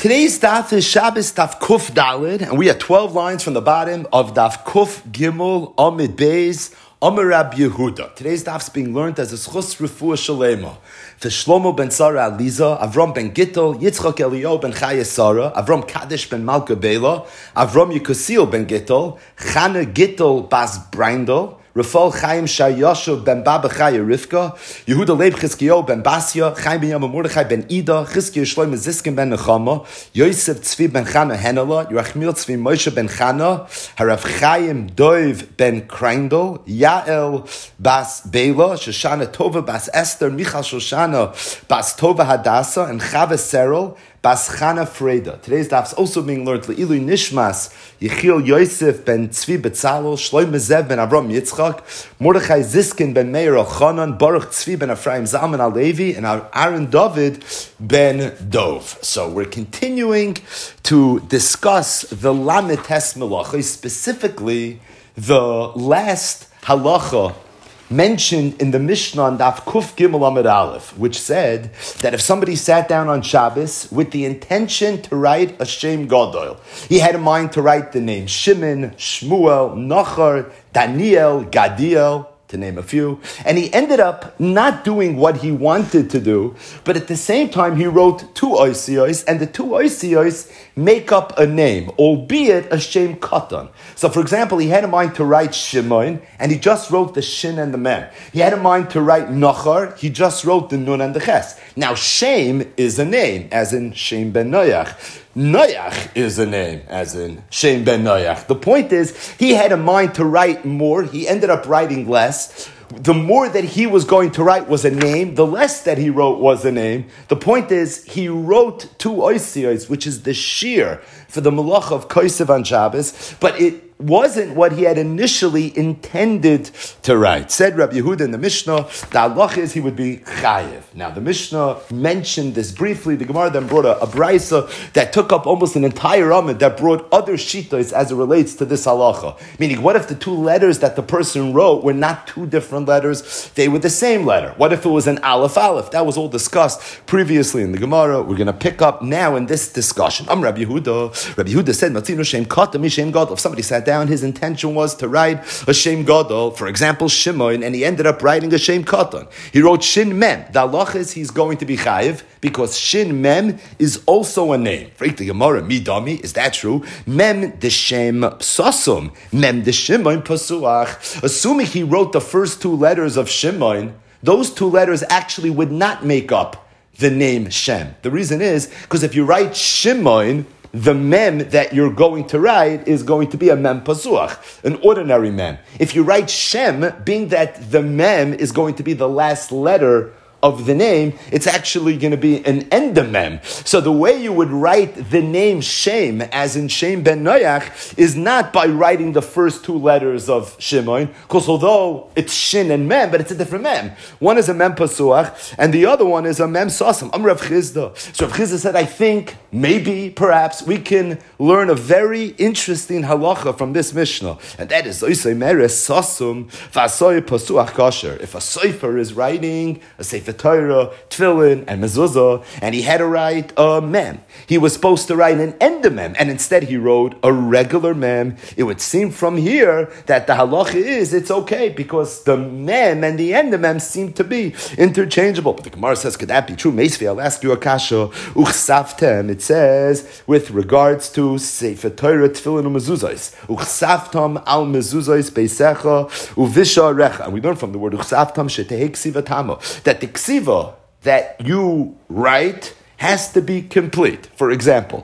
Today's daf is Shabbos daf Kuf Dalid, and we are 12 lines from the bottom of daf Kuf Gimel Amid Beis Amar Rab Yehuda. Today's daf is being learned as a schus refuah shalema. For Shlomo ben Sarah Aliza, Avram ben Gittel, Yitzchak Eliyahu ben Chaya Sarah, Avram Kadesh ben Malka Bela, Avram Yekusiel ben Gittel, Chana Gittel bas Brindel, Rafal Chaim Shayoshev ben Baba Chaya Rivka, Yehuda Leib Chizkiyo ben Basya, Chaim ben Yama Mordechai ben Ida, Chizkiyo Shlomo Ziskin ben Nechama, Yosef Tzvi ben Chana Henela, Yerachmiel Tzvi Moshe ben Chana, Harav Chaim Doiv ben Kreindel, Yael bas Bela, Shoshana Tova bas Esther, Michal Shoshana bas Tova Hadassah, and Chava Serol bas Chana Freda. Today's daf is also being learned Le'ilu Nishmas, Yechiel Yosef ben Tzvi Betzalel, Shlomo Zev ben Avram Yitzchak, Mordechai Ziskin ben Meir Elchanan, Baruch Tzvi ben Ephraim Zalman Alevi, and Aaron David ben Dov. So we're continuing to discuss the Lamed Tes Melacha, specifically the last halacha mentioned in the Mishnah on Daf Kuf Gimel Amud Aleph, which said that if somebody sat down on Shabbos with the intention to write a Shem Gadol, he had in mind to write the name Shimon, Shmuel, Nachar, Daniel, Gadiel, to name a few, and he ended up not doing what he wanted to do, but at the same time he wrote two oisiyos, and the two oisiyos make up a name, albeit a Shem Katan. So for example, he had in mind to write Shimon, and he just wrote the Shin and the Mem. He had in mind to write Nachar, he just wrote the Nun and the Ches. Now Shem is a name, as in Shem ben Noach. Noach is a name, as in Shem ben Noach. The point is, he had in mind to write more, he ended up writing less. The more that he was going to write was a name, the less that he wrote was a name. The point is, he wrote two oisiyos, which is the shir for the malach of Kosev on Shabbos, but it wasn't what he had initially intended to write. Said Rabbi Yehuda in the Mishnah, the halach is he would be chayiv. Now the Mishnah mentioned this briefly. The Gemara then brought a brisa that took up almost an entire amud that brought other shitos as it relates to this halacha. Meaning, what if the two letters that the person wrote were not two different letters? They were the same letter. What if it was an aleph aleph? That was all discussed previously in the Gemara. We're going to pick up now in this discussion. Rabbi Yehuda. Rabbi Yehuda said, Matzino Shem Kata Mi Shem Gadol. If somebody sat down, his intention was to write a Shem Gadol, for example, Shimon, and he ended up writing a Shem Katan. He wrote Shin Mem. The halach is he's going to be chayiv because Shin Mem is also a name. For the Gemara, Midami, is that true? Mem de Shem Sasum, Mem de Shimon Pasuach. Assuming he wrote the first two letters of Shimon, those two letters actually would not make up the name Shem. The reason is because if you write Shimon, the mem that you're going to write is going to be a mem pasuach, an ordinary mem. If you write Shem, being that the mem is going to be the last letter of the name, it's actually going to be an endamem. So the way you would write the name Shem, as in Shem ben Noach, is not by writing the first two letters of Shimon, because although it's Shin and Mem, but it's a different Mem. One is a Mem Pasuach, and the other one is a Mem Sasam. I'm Rav Chizda. So Rav Chizda said, I think, maybe, perhaps, we can learn a very interesting halacha from this Mishnah, and that is Oisei Meres Sasum Vasoy Pasuach Kasher. If a Sofer is writing a Sefer Torah, Tefillin, and Mezuzah, and he had to write a mem. He was supposed to write an endamem, and instead he wrote a regular mem. It would seem from here that the halacha is it's okay because the mem and the endamem seem to be interchangeable. But the Gemara says, could that be true? Meisvi, I'll ask you a kasha. Uchsaftem, it says, with regards to Sefer Torah, Tefillin, and Mezuzahs. Uchsaftam al Mezuzahs beisecha uvisha recha. And we learn from the word uchsaftam shetehei ksivatamo that the ksiva that you write has to be complete. For example,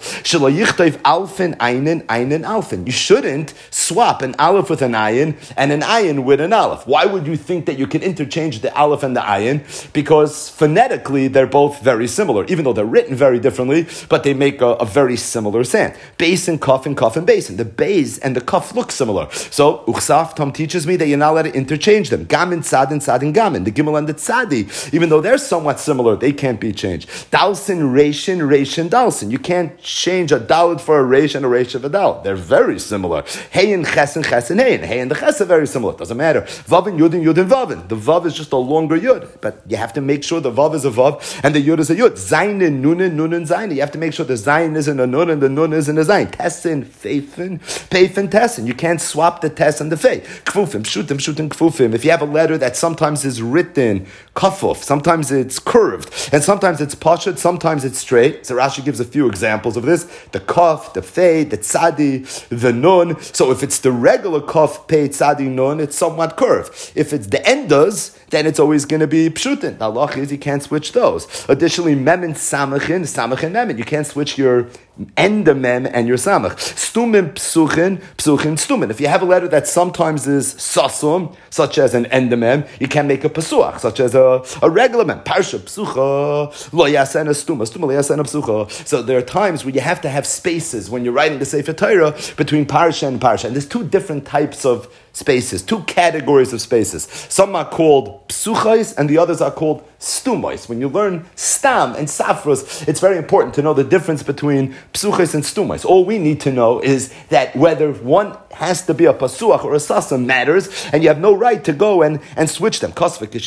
alfin einen alfin. You shouldn't swap an aleph with an ayin and an ayin with an aleph. Why would you think that you can interchange the aleph and the ayin? Because phonetically they're both very similar, even though they're written very differently, but they make a very similar sound. Base and kaf and base. And the base and the kaf look similar. So Uchsaf Tom teaches me that you're not allowed to interchange them. Gamin, sad and gamin. The gimel and the tzadi, even though they're somewhat similar, they can't be changed. Dalsin Reishin, Reishin, Dalsin. You can't change a Dalit for a Reish and a Reish of a Dalit. They're very similar. Hey and Ches and Hey. Hey and the Ches are very similar. It doesn't matter. Vav and Yud and Yud and Vavin. The Vav is just a longer Yud. But you have to make sure the Vav is a Vav and the Yud is a Yud. Zayin and Nun and Zayin. You have to make sure the Zayin isn't a Nun and the Nun isn't a Zayin. Tessin, Feifin, Peifin, Tessin. You can't swap the Tess and the Fei. Kfufim, Shutim, Kfufim. If you have a letter that sometimes is written Kafuf, sometimes it's curved, and sometimes it's Pashut, sometimes it's straight. So Rashi gives a few examples of this. The Kaf, the Fei, the Tzadi, the Nun. So if it's the regular Kaf, Pei, Tzadi, Nun, it's somewhat curved. If it's the endas, then it's always going to be Pshutin. The halach is you can't switch those. Additionally, Mem and Samachin, Samach and Mem, you can't switch your end of Mem and your Samach. Stumin, Psuchin, Stumin. If you have a letter that sometimes is Sasum, such as an end of Mem, you can make a Pasuach, such as a regular Mem. Parsha, Psucha, Lo Yasena Stuma, Stuma Lo Yasena Psucha. So there are times where you have to have spaces when you're writing the Sefer Torah between Parsha and Parsha. And there's two different types of spaces, two categories of spaces. Some are called psuchais and the others are called stumais. When you learn stam and safros, it's very important to know the difference between psuchais and stumais. All we need to know is that whether one has to be a pasuach or a sasam matters, and you have no right to go and switch them. But the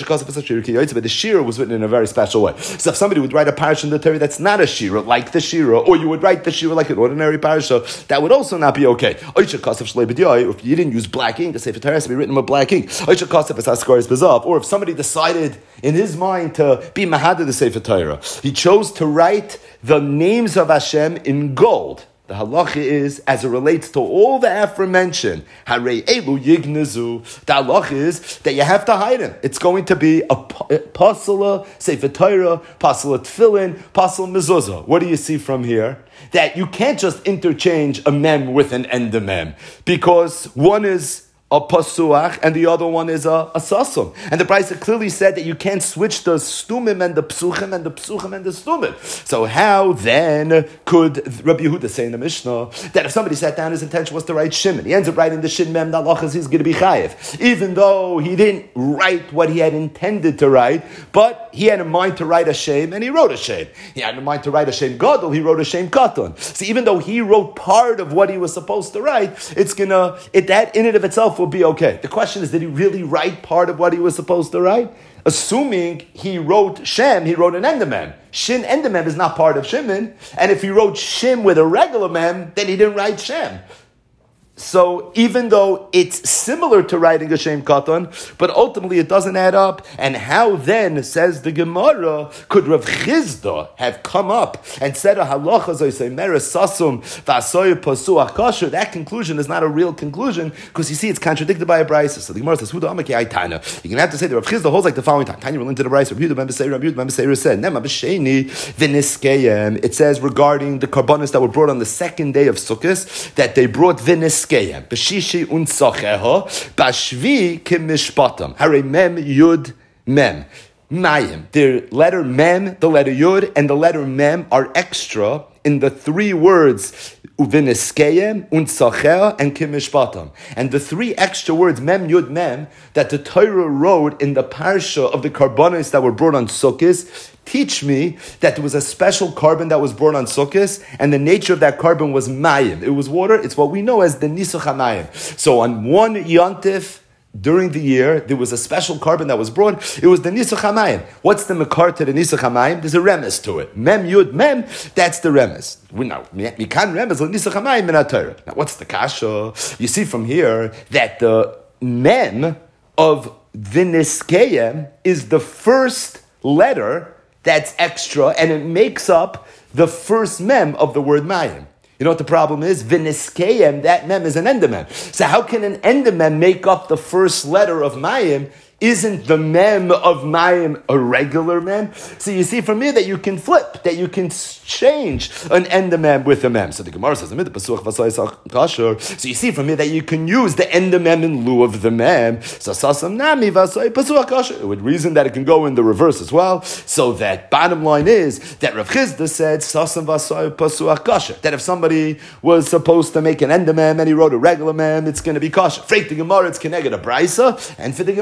shira was written in a very special way. So if somebody would write a parasha in the Torah that's not a shira, like the shira, or you would write the shira like an ordinary parasha, that would also not be okay. If you didn't use black ink, the Sefer Torah has to be written with black ink. Or if somebody decided in his mind to be mahadeh the Sefer Torah, he chose to write the names of Hashem in gold. The halacha is, as it relates to all the aforementioned, harei elu yignezu, the halacha is that you have to hide him. It's going to be a pasala, Sefer Torah, pasala tefillin, pasala mezuzah. What do you see from here? That you can't just interchange a mem with an endemem, because one is a pasuach, and the other one is a sasum. And the Brisa clearly said that you can't switch the stumim and the psuchim and the psuchim and the stumim. So how then could Rabbi Yehuda say in the Mishnah that if somebody sat down, his intention was to write Shimon, he ends up writing the Shin Mem, the halachas he's going to be chayiv, even though he didn't write what he had intended to write, but he had in mind to write a Shem, and he wrote a Shem. He had in mind to write a Shem Gadol, he wrote a Shem Katon. So even though he wrote part of what he was supposed to write, that in and of itself will be okay. The question is, did he really write part of what he was supposed to write? Assuming he wrote Shem, he wrote an endemem. Shin endemem is not part of Shimon, and if he wrote Shem with a regular mem, then he didn't write Shem. So even though it's similar to writing a Shem Katan, but ultimately it doesn't add up. And how then, says the Gemara, could Rav Chizda have come up and said a halacha zoysei meres sasum v'asoy pasuach kasher? That conclusion is not a real conclusion, because you see it's contradicted by a brisa. So the Gemara says, "Huda amaki aitana." You're going to have to say that Rav Chizda holds like the following time. Tanya will into the brisa. Rabbi Yehuda said, "Nema b'sheni v'niskeyem." It says regarding the karbanos that were brought on the second day of Sukkot that they brought v'niskeyem. B'shishi unsacheha, b'ashvi kimishpatam. Hare mem yud mem. Mayim. The letter mem, the letter yud, and the letter mem are extra in the three words uviniskeim, unsacher, and kimishpatam. And the three extra words, mem, yud, mem, that the Torah wrote in the parsha of the karbanos that were brought on Sukkot, teach me that there was a special carbon that was brought on Sukkot, and the nature of that carbon was mayim. It was water. It's what we know as the nisuch hamayim. So on one yontif during the year, there was a special carbon that was brought. It was the Nisuch HaMayim. What's the makar to the Nisuch HaMayim? There's a remes to it. Mem, Yud, Mem, that's the remes. Now, we can't remes on Nisuch HaMayim in our Torah. Now, what's the kasha? You see from here that the Mem of Viniskeyem is the first letter that's extra, and it makes up the first Mem of the word Mayim. You know what the problem is? Viniskeyem, that mem is an endemem. So how can an endemem make up the first letter of Mayim? Isn't the mem of Mayim a regular mem? So you see from here that you can flip, that you can change an endemem with a mem. So the Gemara says, so you see from here that you can use the endemem in lieu of the mem. So sasam nami vasoi pasuach kasher. It would reason that it can go in the reverse as well. So that bottom line is that Rav Chizda said sasam vasoi pasuach kasher. That if somebody was supposed to make an endemem and he wrote a regular mem, it's going to be kasher. For the Gemara, it's connected a brisa, and for the Gemara,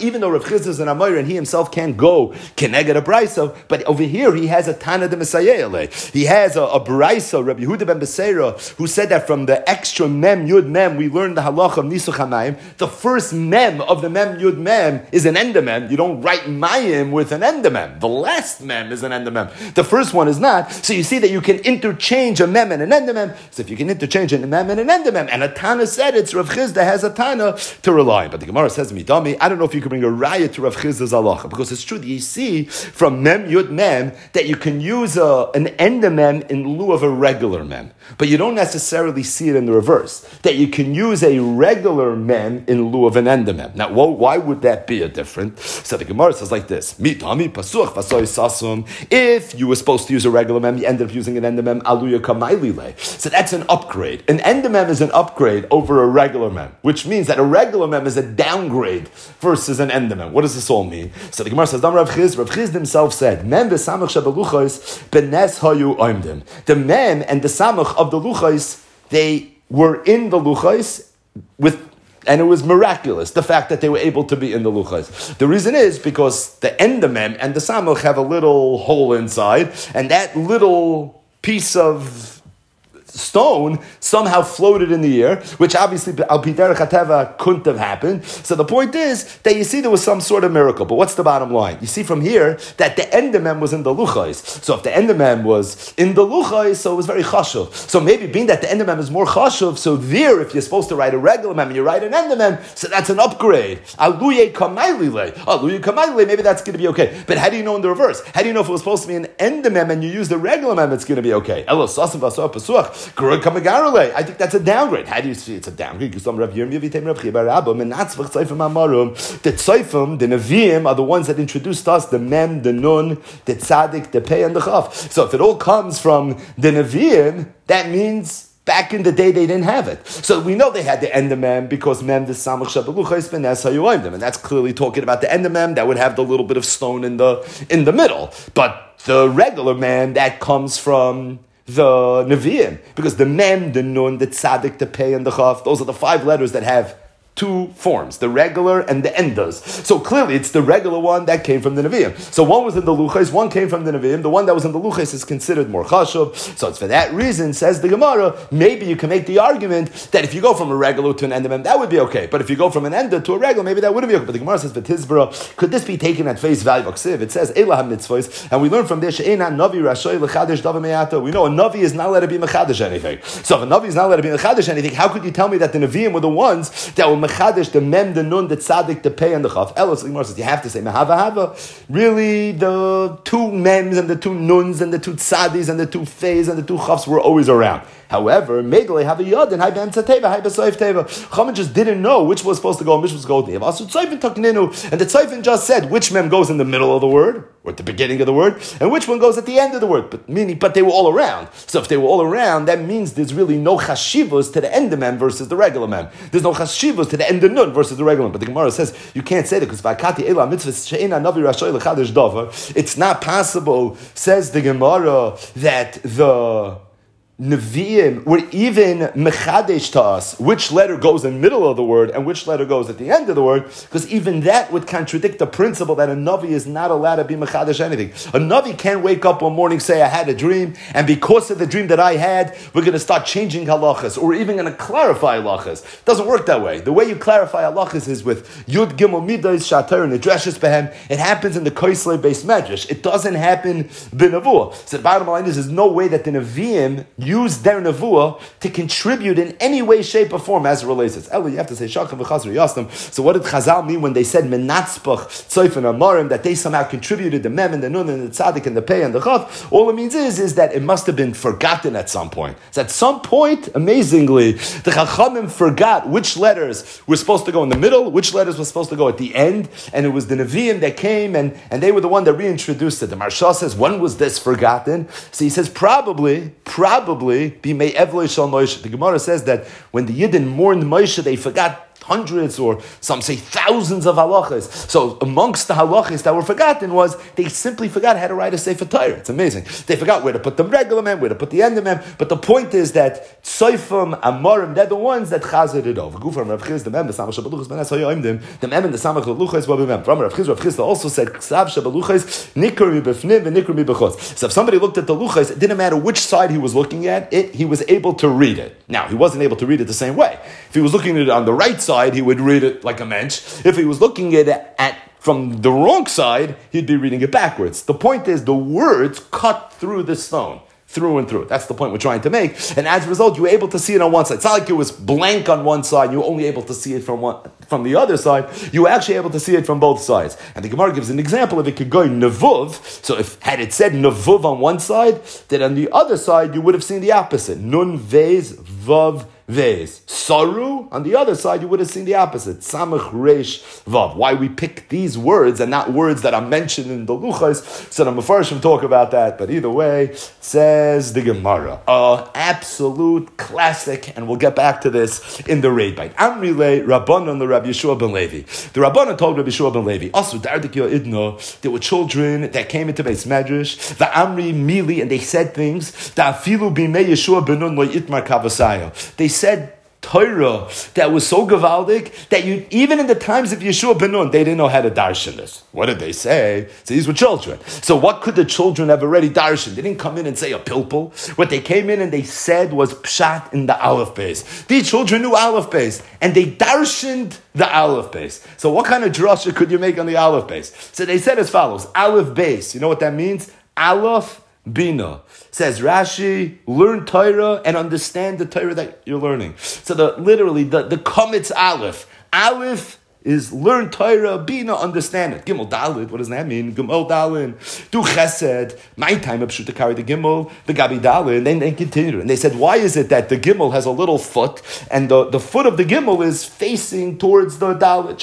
even though Rav Chisda is an Amoyer and he himself can't go keneged a Brisa, but over here he has a Tana de Messiah. He has a Brisa, Rabbi Yehuda ben Beseira, who said that from the extra Mem Yud Mem we learned the halacha of Nisuch HaMayim. The first Mem of the Mem Yud Mem is an endemem. You don't write Mayim with an endemem. The last Mem is an endemem. The first one is not. So you see that you can interchange a Mem and an endemem. So if you can interchange a Mem and an endemem, and a Tana said it's Rav Chisda has a Tana to rely on. But the Gemara says, Midami, I don't know if you can bring a raya to Rav Chisda's halacha, because it's true that you see from Mem Yud Mem that you can use an endemem in lieu of a regular Mem. But you don't necessarily see it in the reverse, that you can use a regular Mem in lieu of an endemem. Now, why would that be a different? So the Gemara says like this, Mitami pasuch vasoy sasum. If you were supposed to use a regular Mem, you ended up using an endemem, aluya kamailile. So that's an upgrade. An endemem is an upgrade over a regular Mem, which means that a regular Mem is a downgrade versus an endemem. What does this all mean? So the Gemara says, Rav Chisda himself said, Mem v'samach shabeluchos benes hayu oimdim. The Mem and the samach of the luchos, they were in the luchos and it was miraculous, the fact that they were able to be in the luchos. The reason is because the endemem and the samach have a little hole inside, and that little piece of stone somehow floated in the air, which obviously al pi derech hateva couldn't have happened. So the point is that you see there was some sort of miracle. But what's the bottom line? You see from here that the endemem was in the luchos. So if the endemem was in the luchos, so it was very chashuv. So maybe being that the endemem is more chashuv, so there, if you're supposed to write a regular mem and you write an endemem, so that's an upgrade. Aluye kamailile, maybe that's going to be okay. But how do you know in the reverse? How do you know if it was supposed to be an endemem and you use the regular mem, it's going to be okay? I think that's a downgrade. How do you see it's a downgrade? The tzayfim, the neviim, are the ones that introduced us the mem, the nun, the tzadik, the pei, and the chaf. So if it all comes from the neviim, that means back in the day they didn't have it. So we know they had the endemem because mem the samach shabeluchos benes hayu, and that's clearly talking about the endemem that would have the little bit of stone in the middle. But the regular mem that comes from the Nevi'im, because the Mem, the Nun, the Tzadik, the Pei, and the Chaf, those are the 5 letters that have 2 forms, the regular and the endas. So clearly it's the regular one that came from the Nevi'im. So one was in the Luchos, one came from the Nevi'im. The one that was in the Luchos is considered more chashuv. So it's for that reason, says the Gemara, maybe you can make the argument that if you go from a regular to an endemem, that would be okay. But if you go from an ender to a regular, maybe that wouldn't be okay. But the Gemara says, V'tizbara, could this be taken at face value? It says, Elah ha-mitzvos, and we learn from this, She'ena navi rashoy l'chadesh davar me'ato. We know a navi is not allowed to be mechadesh anything. So if a navi is not allowed to be mechadesh anything, how could you tell me that the Nevi'im were the ones that were mechadish, the mem, the nun, the tzadik, the pei, and the chaf? Elos, the Gemara says, you have to say mehava hava. Really, the 2 mems and the 2 nuns and the 2 tzadis and the 2 feis and the 2 chafs were always around. However, Meidle have a yod and Haibem Tzateva, Haibasoif Teva. Chachamim just didn't know which was supposed to go and which was supposed to go. Also, Tzayfin Takninu, and the Tzayfin just said which mem goes in the middle of the word or at the beginning of the word, and which one goes at the end of the word. But they were all around. So if they were all around, that means there's really no chashivos to the end of mem versus the regular mem. There's no chashivos to the end of nun versus the regular mem. But the Gemara says you can't say that because Vakati Ela Mitzvah She'ena Navi Rashoy L'Chadesh Davar. It's not possible, says the Gemara, that the Nevi'im were even mechadesh to us which letter goes in the middle of the word and which letter goes at the end of the word, because even that would contradict the principle that a Navi is not allowed to be mechadesh anything. A Navi can't wake up one morning, say, I had a dream, and because of the dream that I had, we're going to start changing halachas, or even going to clarify halachas. It doesn't work that way. The way you clarify halachas is with Yud Gimel Midas Shatar and Idreshes Behem. It happens in the Koisley based medrash. It doesn't happen b'nevuah. So the bottom line is, there's no way that the Nevi'im use their nevuah to contribute in any way, shape, or form as it relates. It's Ella, you have to say Shachem v'chazar yastam. So what did Chazal mean when they said menatzpach tzayf and amarim, that they somehow contributed the mem and the nun and the tzaddik and the pei and the chaf? All it means is that it must have been forgotten at some point. So at some point, amazingly, the Chachamim forgot which letters were supposed to go in the middle, which letters were supposed to go at the end, and it was the Nevi'im that came and they were the one that reintroduced it. The Marsha says, when was this forgotten? So he says, probably, be May Evloy Shal Moshe. The Gemara says that when the Yidden mourned Moshe, they forgot hundreds or some say thousands of halachas. So amongst the halachas that were forgotten was they simply forgot how to write a Sefer Torah. It's amazing. They forgot where to put the regular mem, where to put the end of mem. But the point is that Tzoifim, Amorim, they're the ones that chazed it over. Gufar Rav Chiz, the mem, the samach shabaluchas, ben hasoyoimdim, the mem and the samach shabaluchas were mem. From Rav Chiz also said ksav shabaluchas nikr mibefnim and nikr mibechutz. So if somebody looked at the luchas, it didn't matter which side he was looking at, he was able to read it. Now, he wasn't able to read it the same way. If he was looking at it on the right side, he would read it like a mensch. If he was looking at it from the wrong side, he'd be reading it backwards. The point is, the words cut through the stone. Through and through. That's the point we're trying to make. And as a result, you were able to see it on one side. It's not like it was blank on one side. You were only able to see it from the other side. You were actually able to see it from both sides. And the Gemara gives an example of it could go nevuv. So had it said nevuv on one side, then on the other side, you would have seen the opposite. Nun vez vav vez. Saru, on the other side, you would have seen the opposite. Samach resh vav. Why we pick these words and not words that are mentioned in the luchas. So the Mefarshim talk about that. But either way, says the Gemara, absolute classic, and we'll get back to this in the raid bite. Amrile Rabbanon the Rabbi Yeshua ben Levi. The Rabbanon told Rabbi Yeshua ben Levi, also there were children that came into Beis Medrash, the Amri Mili, and they said things that afilu bimei Yeshua ben Nun lo yitmar kavasayo. They said Torah that was so gavaldic that even in the times of Yeshua ben Nun, they didn't know how to darshan this. What did they say? So these were children. So what could the children have already darshan? They didn't come in and say a pilpul. What they came in and they said was pshat in the aleph base. These children knew aleph base, and they darshaned the aleph base. So what kind of drasha could you make on the aleph base? So they said as follows: aleph base. You know what that means? Aleph Bina. Says Rashi, learn Torah and understand the Torah that you're learning. So the Kometz Aleph. Aleph is learn Torah, Bina, understand it. Gimel Dalid, what does that mean? Gimel Dalin, do Chesed. My time up should to carry the Gimel, the Gabi Dalin, and then they continued. And they said, why is it that the Gimel has a little foot, and the foot of the Gimel is facing towards the Dalid?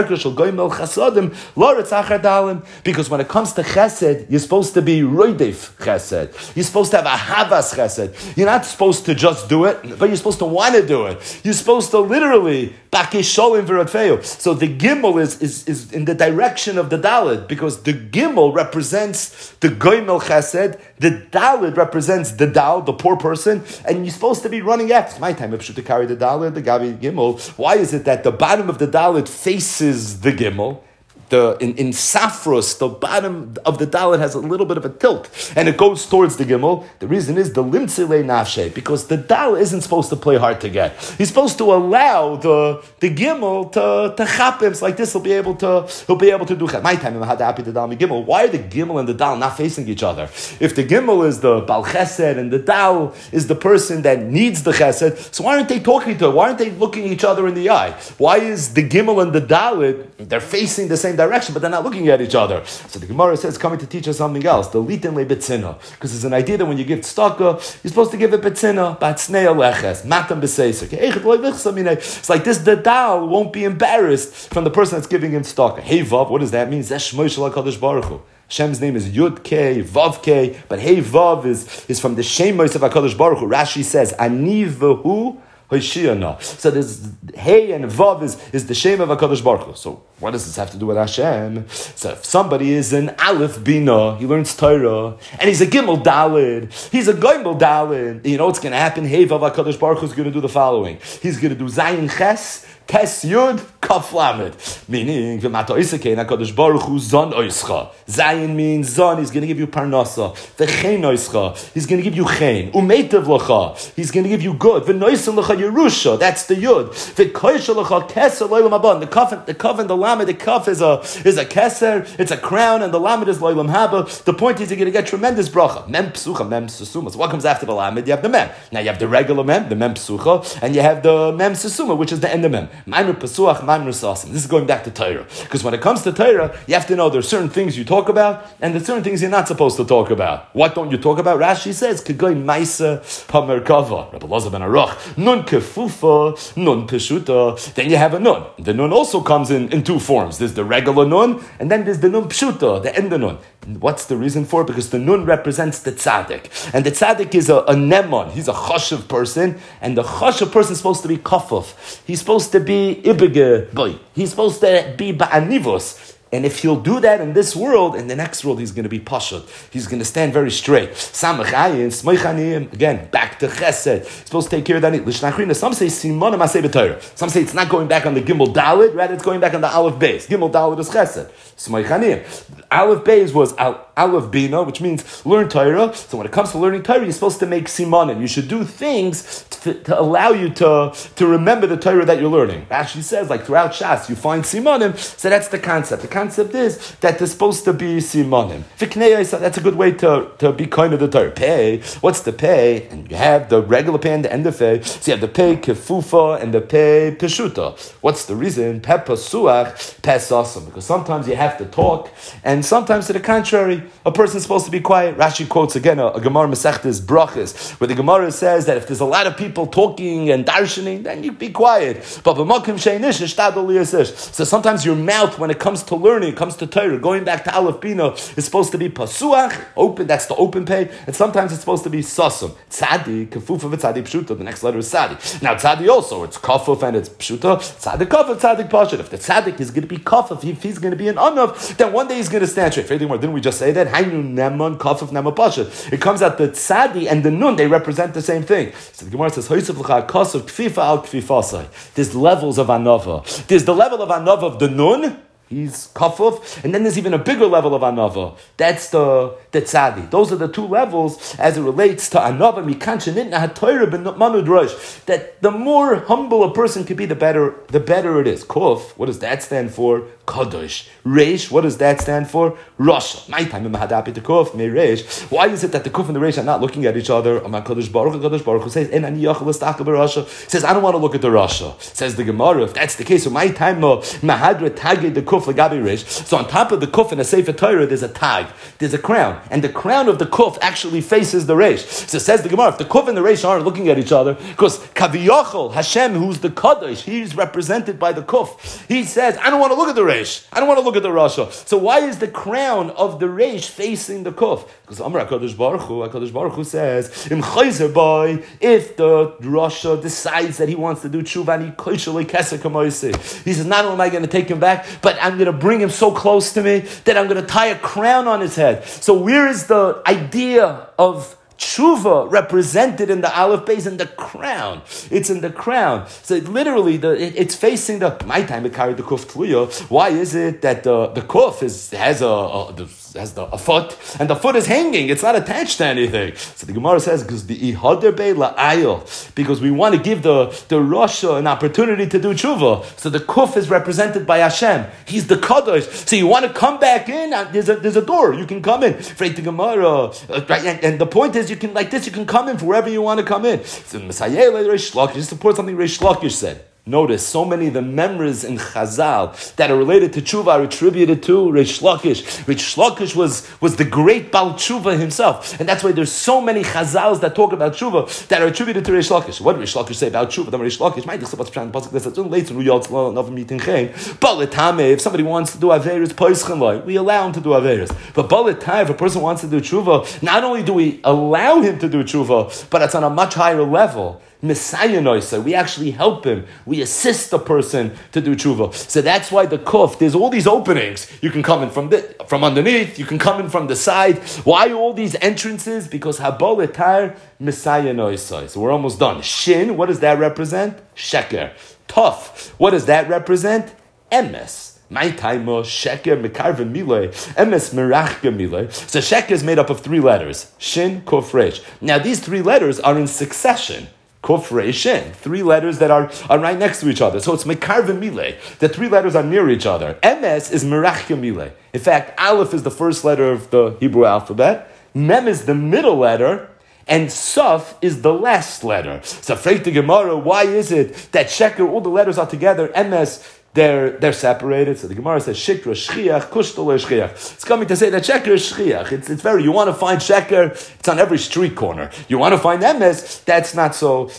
Because when it comes to Chesed, you're supposed to be Roidef Chesed. You're supposed to have a Havas Chesed. You're not supposed to just do it, but you're supposed to want to do it. You're supposed to literally Bakish Sholim V'Ratfeyo. So the Gimel is in the direction of the Dalid, because the Gimel represents the Goimel Chesed, the Dalid represents the Dal, the poor person, and you're supposed to be running after. It's my time to carry the Dalid, the Gabi Gimel. Why is it that the bottom of the Dalid faces the Gimel? In Safros, the bottom of the Dalet has a little bit of a tilt, and it goes towards the Gimel. The reason is the Limtzile Nafshe, because the Dalet isn't supposed to play hard to get. He's supposed to allow the Gimel to chap him, so like this he'll be able to do chat. My time I had to happy the Dal Gimel. Why are the Gimel and the Dal not facing each other? If the Gimel is the Bal Chesed and the Dal is the person that needs the Chesed, so why aren't they talking to her? Why aren't they looking each other in the eye? Why is the Gimel and the Dalet, they're facing the same direction, but they're not looking at each other? So the Gemara says, coming to teach us something else, the litin le betzina, because there's an idea that when you give tzedakah, you're supposed to give it betzina, batznei aleches, matam b'seisek. It's like this, the dal won't be embarrassed from the person that's giving him tzedakah. Hey Vav, what does that mean? Zeh shmoi shel HaKadosh Baruch Hu. Hashem's name is Yud K, Vav K, but Hey Vav is from the Shemos of HaKadosh Baruch Hu. Rashi says, Ani v'hu so there's Hey and Vav is the Shem of HaKadosh Baruch Hu. So what does this have to do with Hashem? So if somebody is an Aleph Bina, he learns Torah, and he's a Gimel Dalid, he's a Gimel Dalid, you know what's going to happen? Hey Vav HaKadosh Baruch Hu is going to do the following. He's going to do Zayin Ches, Tes Yud, Kaf Lamed. Meaning, V'mata Oisekein HaKadosh Baruch Hu Zon Oischa. Zayin means Zon, he's going to give you Parnasa. V'chein Oischa, he's going to give you Chein. Umeitev L'cha, he's going to give you good. V'noisen L'cha Yerusha, that's the Yud. V'koisha L'cha Keser Loilam Haba. The Kaf and the Lamed, the Kaf is a Keser, it's a crown, and the Lamed is Loilam Haba. The point is you're going to get tremendous bracha. Mem Psucha, Mem Susuma. So what comes after the Lamed? You have the Mem. Now you have the regular Mem, the Mem Psucha, and you have the Mem Susuma, which is the end of Mem. Maimer Pesuach, Maimer Sasim. This is going back to Torah. Because when it comes to Torah, you have to know there's certain things you talk about, and there's certain things you're not supposed to talk about. What don't you talk about? Rashi says, Kegoy Maisa Pamerkava. Rabbi Elazar ben Aruch. Nun Kefufa, Nun Peshuta. Then you have a Nun. The Nun also comes in two two forms. There's the regular nun, and then there's the nun pshuta, the end of nun. What's the reason for it? Because the nun represents the tzaddik. And the tzaddik is a nemon. He's a chashuv person. And the chashuv person is supposed to be kafuf. He's supposed to be ibege boy. He's supposed to be ba'anivos. And if he'll do that in this world, in the next world, he's going to be pashut. He's going to stand very straight. Again, back to chesed. He's supposed to take care of that. Some say simanim aseh b'Torah. Some say it's not going back on the gimel dalid, rather it's going back on the aleph beis. Gimel dalid is chesed. Aleph beis was aleph bina, which means learn Torah. So when it comes to learning Torah, you're supposed to make simanim. You should do things to allow you to remember the Torah that you're learning. Rashi says, like throughout Shas, you find simanim. So that's the concept. The concept is that there's supposed to be simanim. That's a good way to be kind of the Torah. Pei, what's the pei? And you have the regular pei and the end of pei. So you have the pei kefufa and the pei peshuta. What's the reason? Pei pasuach, pei sasam. Because sometimes you have to talk, and sometimes to the contrary, a person's supposed to be quiet. Rashi quotes again a Gemara Masechtas Brachas, where the Gemara says that if there's a lot of people talking and darshaning, then you be quiet. But so sometimes your mouth, when it comes to learning, it comes to Torah, going back to Aleph Bina, is supposed to be pasuach, open, that's the open pay, and sometimes it's supposed to be sasum. Tzadi, kafuf of tzadi pshuta, the next letter is tzadi. Now tzadi also, it's kafuf and it's pshuta, tzadi kafuf, tzadi pashat. If the tzadik is going to be kafuf, if he's going to be an anav, then one day he's going to stand straight. Didn't we just say that? Hainu neman kafuf nema pashat. It comes out the tzadi and the nun, they represent the same thing. So the Gemara says, kasuf kfifa al kfifasai. There's levels of anava. There's the level of anava of the nun, he's kafuf, and then there's even a bigger level of anava. That's the tzadi. Those are the two levels as it relates to anava. That the more humble a person can be, the better it is. Kuf, what does that stand for? Kadosh. Reish, what does that stand for? Rasha. My time in Mahadapi to Kuf, me Reish. Why is it that the Kuf and the Reish are not looking at each other? Kadosh Baruch Hu says, says, I don't want to look at the Rasha. Says the Gemara, if that's the case, so my time Mahadra Tagge the Kuf Lagabi Reish. So on top of the Kuf in a Sefer Torah, there's a tag, there's a crown, and the crown of the Kuf actually faces the Reish. So says the Gemara, if the Kuf and the Reish aren't looking at each other, because Kaviyachol, Hashem, who's the Kadosh, he's represented by the Kuf. He says, I don't want to look at the Reish. I don't want to look at the Rasha. So why is the crown of the Reish facing the Kuf? Because Amar HaKadosh Baruch Hu says, if the Rasha decides that he wants to do tshuva, he says, not only am I going to take him back, but I'm going to bring him so close to me that I'm going to tie a crown on his head. So where is the idea of tshuva represented in the aleph beis in the crown? It's in the crown. So literally, it's facing the. My time it carried the kuf tluya. Why is it that the kuf has a foot, and the foot is hanging? It's not attached to anything. So the Gemara says because the ihader be la'ayil, because we want to give the Rasha an opportunity to do tshuva. So the kuf is represented by Hashem. He's the kadosh. So you want to come back in? There's a door. You can come in. Right, the Gemara, right? And the point is, you can come in for wherever you want to come in. So Messiah Reish Lakish, just support something Reish Lakish said. Notice so many of the memories in Chazal that are related to tshuva are attributed to Reish Lakish. Reish Lakish was the great Baal Tshuva himself, and that's why there's so many Chazals that talk about tshuva that are attributed to Reish Lakish. What did Reish Lakish say about tshuva? Reish Lakish might have if somebody wants to do averis, we allow him to do averis. But if a person wants to do tshuva, not only do we allow him to do tshuva, but it's on a much higher level. Messiah Noisa, we actually help him. We assist the person to do tshuva. So that's why the kuf, there's all these openings. You can come in from underneath, you can come in from the side. Why all these entrances? Because Habal Etar Messiah Noisa. So we're almost done. Shin, what does that represent? Sheker. Tuf, what does that represent? Emes. My time, sheker, mekarve milay, emes merachke milay. So sheker is made up of 3 letters. Shin, kuf, resh. Now these 3 letters are in succession. Kuf, Resh, Shin. 3 letters that are right next to each other. So it's Mekarve Mileh. The 3 letters are near each other. MS is Merachke Mileh. In fact, Aleph is the first letter of the Hebrew alphabet. Mem is the middle letter. And Saf is the last letter. So Freit the Gemara, why is it that Sheker, all the letters are together, MS, they're separated. So the Gemara says shikra shchiach, kushtal shchiach. It's coming to say that sheker is shchiach. It's very. You want to find sheker, it's on every street corner. You want to find emes, that's not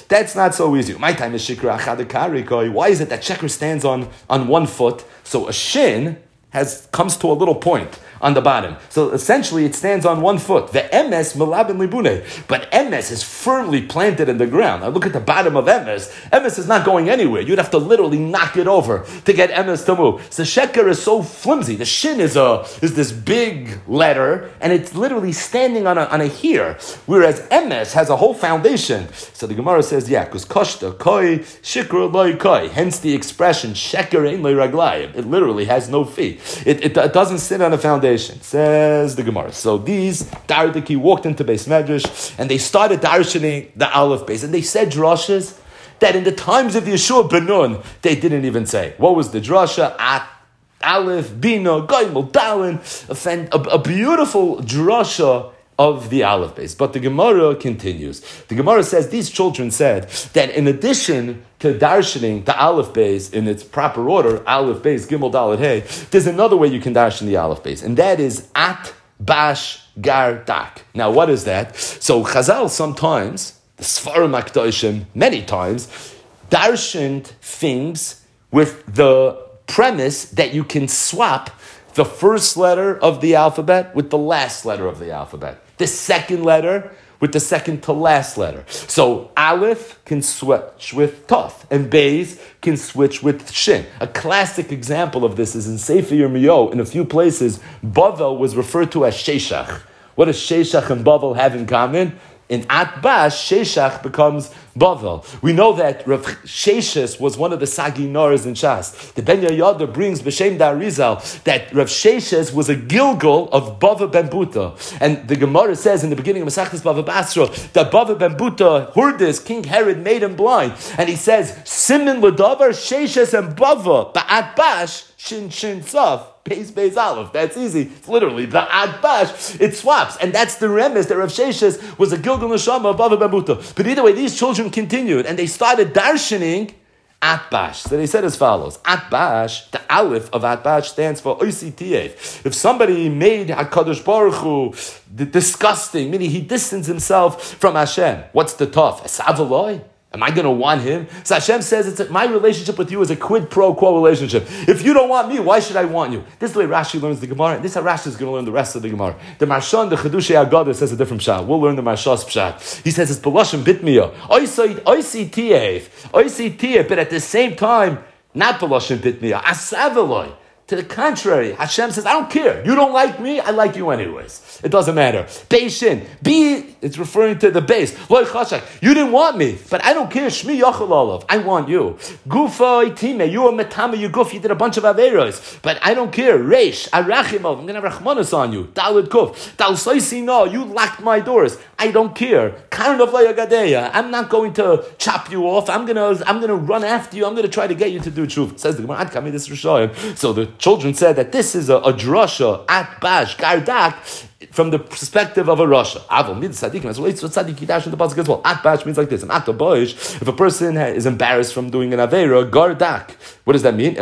so easy. My time is shikra achadakari. Why is it that sheker stands on one foot? So a shin comes to a little point on the bottom. So essentially it stands on one foot. The emes melabin libune. But emes is firmly planted in the ground. Now look at the bottom of emes. Emes is not going anywhere. You'd have to literally knock it over to get emes to move. So sheker is so flimsy. The shin is this big letter, and it's literally standing on a here. Whereas emes has a whole foundation. So the Gemara says, yeah, because koshta koi, shikra loy koi. Hence the expression sheker ein loy raglayim. It literally has no feet. It doesn't sit on a foundation. Says the Gemara. So these Dardiki walked into Beis Medrash and they started darshaning the Aleph Beis, and they said drashas that in the times of Yeshua ben Nun they didn't even say. What was the drasha? At Aleph, Bina, Gaimel, Dalin, a beautiful drasha of the Aleph Beis. But the Gemara continues. The Gemara says these children said that in addition to darshaning the Aleph Beis in its proper order, Aleph Beis, Gimel, Dalet, Hey, there's another way you can darshan the Aleph Beis, and that is at bash gar dak. Now, what is that? So Chazal sometimes, the Sfarim HaKadoshim, many times, darshaned things with the premise that you can swap the first letter of the alphabet with the last letter of the alphabet. The second letter with the second to last letter. So Aleph can switch with Taf, and Beis can switch with Shin. A classic example of this is in Sefer Yirmiyahu. In a few places, Bavel was referred to as Sheshach. What does Sheshach and Bavel have in common? In Atbash, Sheshach becomes Bavel. We know that Rav Sheshes was one of the Saginars in Shas. The Ben Yehoyada brings B'Shem Darizal that Rav Sheshes was a Gilgal of Bava ben Buta. And the Gemara says in the beginning of Masechtas Bava Basra that Bava ben Buta heard this, King Herod made him blind. And he says, Simin L'davar, Sheshes and Bava, Ba'atbash, Shin Shin Tzaf. Beis Aleph. That's easy. It's literally the Adbash. It swaps. And that's the remes that Rav Sheshes was a Gilgal Neshama above a Babuta. But either way, these children continued and they started darshaning Atbash. So they said as follows. Atbash, the Aleph of Atbash stands for Oisitiev. If somebody made HaKadosh Baruch Hu disgusting, meaning he distanced himself from Hashem, what's the Tov? Esav. Am I going to want him? So Hashem says my relationship with you is a quid pro quo relationship. If you don't want me, why should I want you? This is the way Rashi learns the Gemara, and this is how Rashi is going to learn the rest of the Gemara. The Marshan, the Chedushei Agadah says a different pshat. We'll learn the Marsha's pshat. He says it's Belashim Bitmiya. Oisi Tiev, but at the same time, not Belashim Bitmiya. Asaveloi. To the contrary, Hashem says, I don't care. You don't like me, I like you anyways. It doesn't matter. Beishin. It's referring to the base. Loi chashak. You didn't want me, but I don't care. Shmi yachal olav. I want you. Gufa itime. You are metama, you guf. You did a bunch of averos, but I don't care. Reish. Arachimov. I'm going to have rachmanas on you. Dalid kuf. Dal soisi no. You locked my doors. I don't care. Karan of Layagadeya. I'm not going to chop you off. I'm gonna run after you. I'm going to try to get you to do tshuva. Says the Gemara, Ad Kami this Rishayim. So the children said that this is a drasha at bash gardak from the perspective of a rasha. Avol mid tzaddikim as relates to tzaddik dash in the pasuk as well. At bash means like this. At boish, if a person is embarrassed from doing an avera, gardak. What does that mean?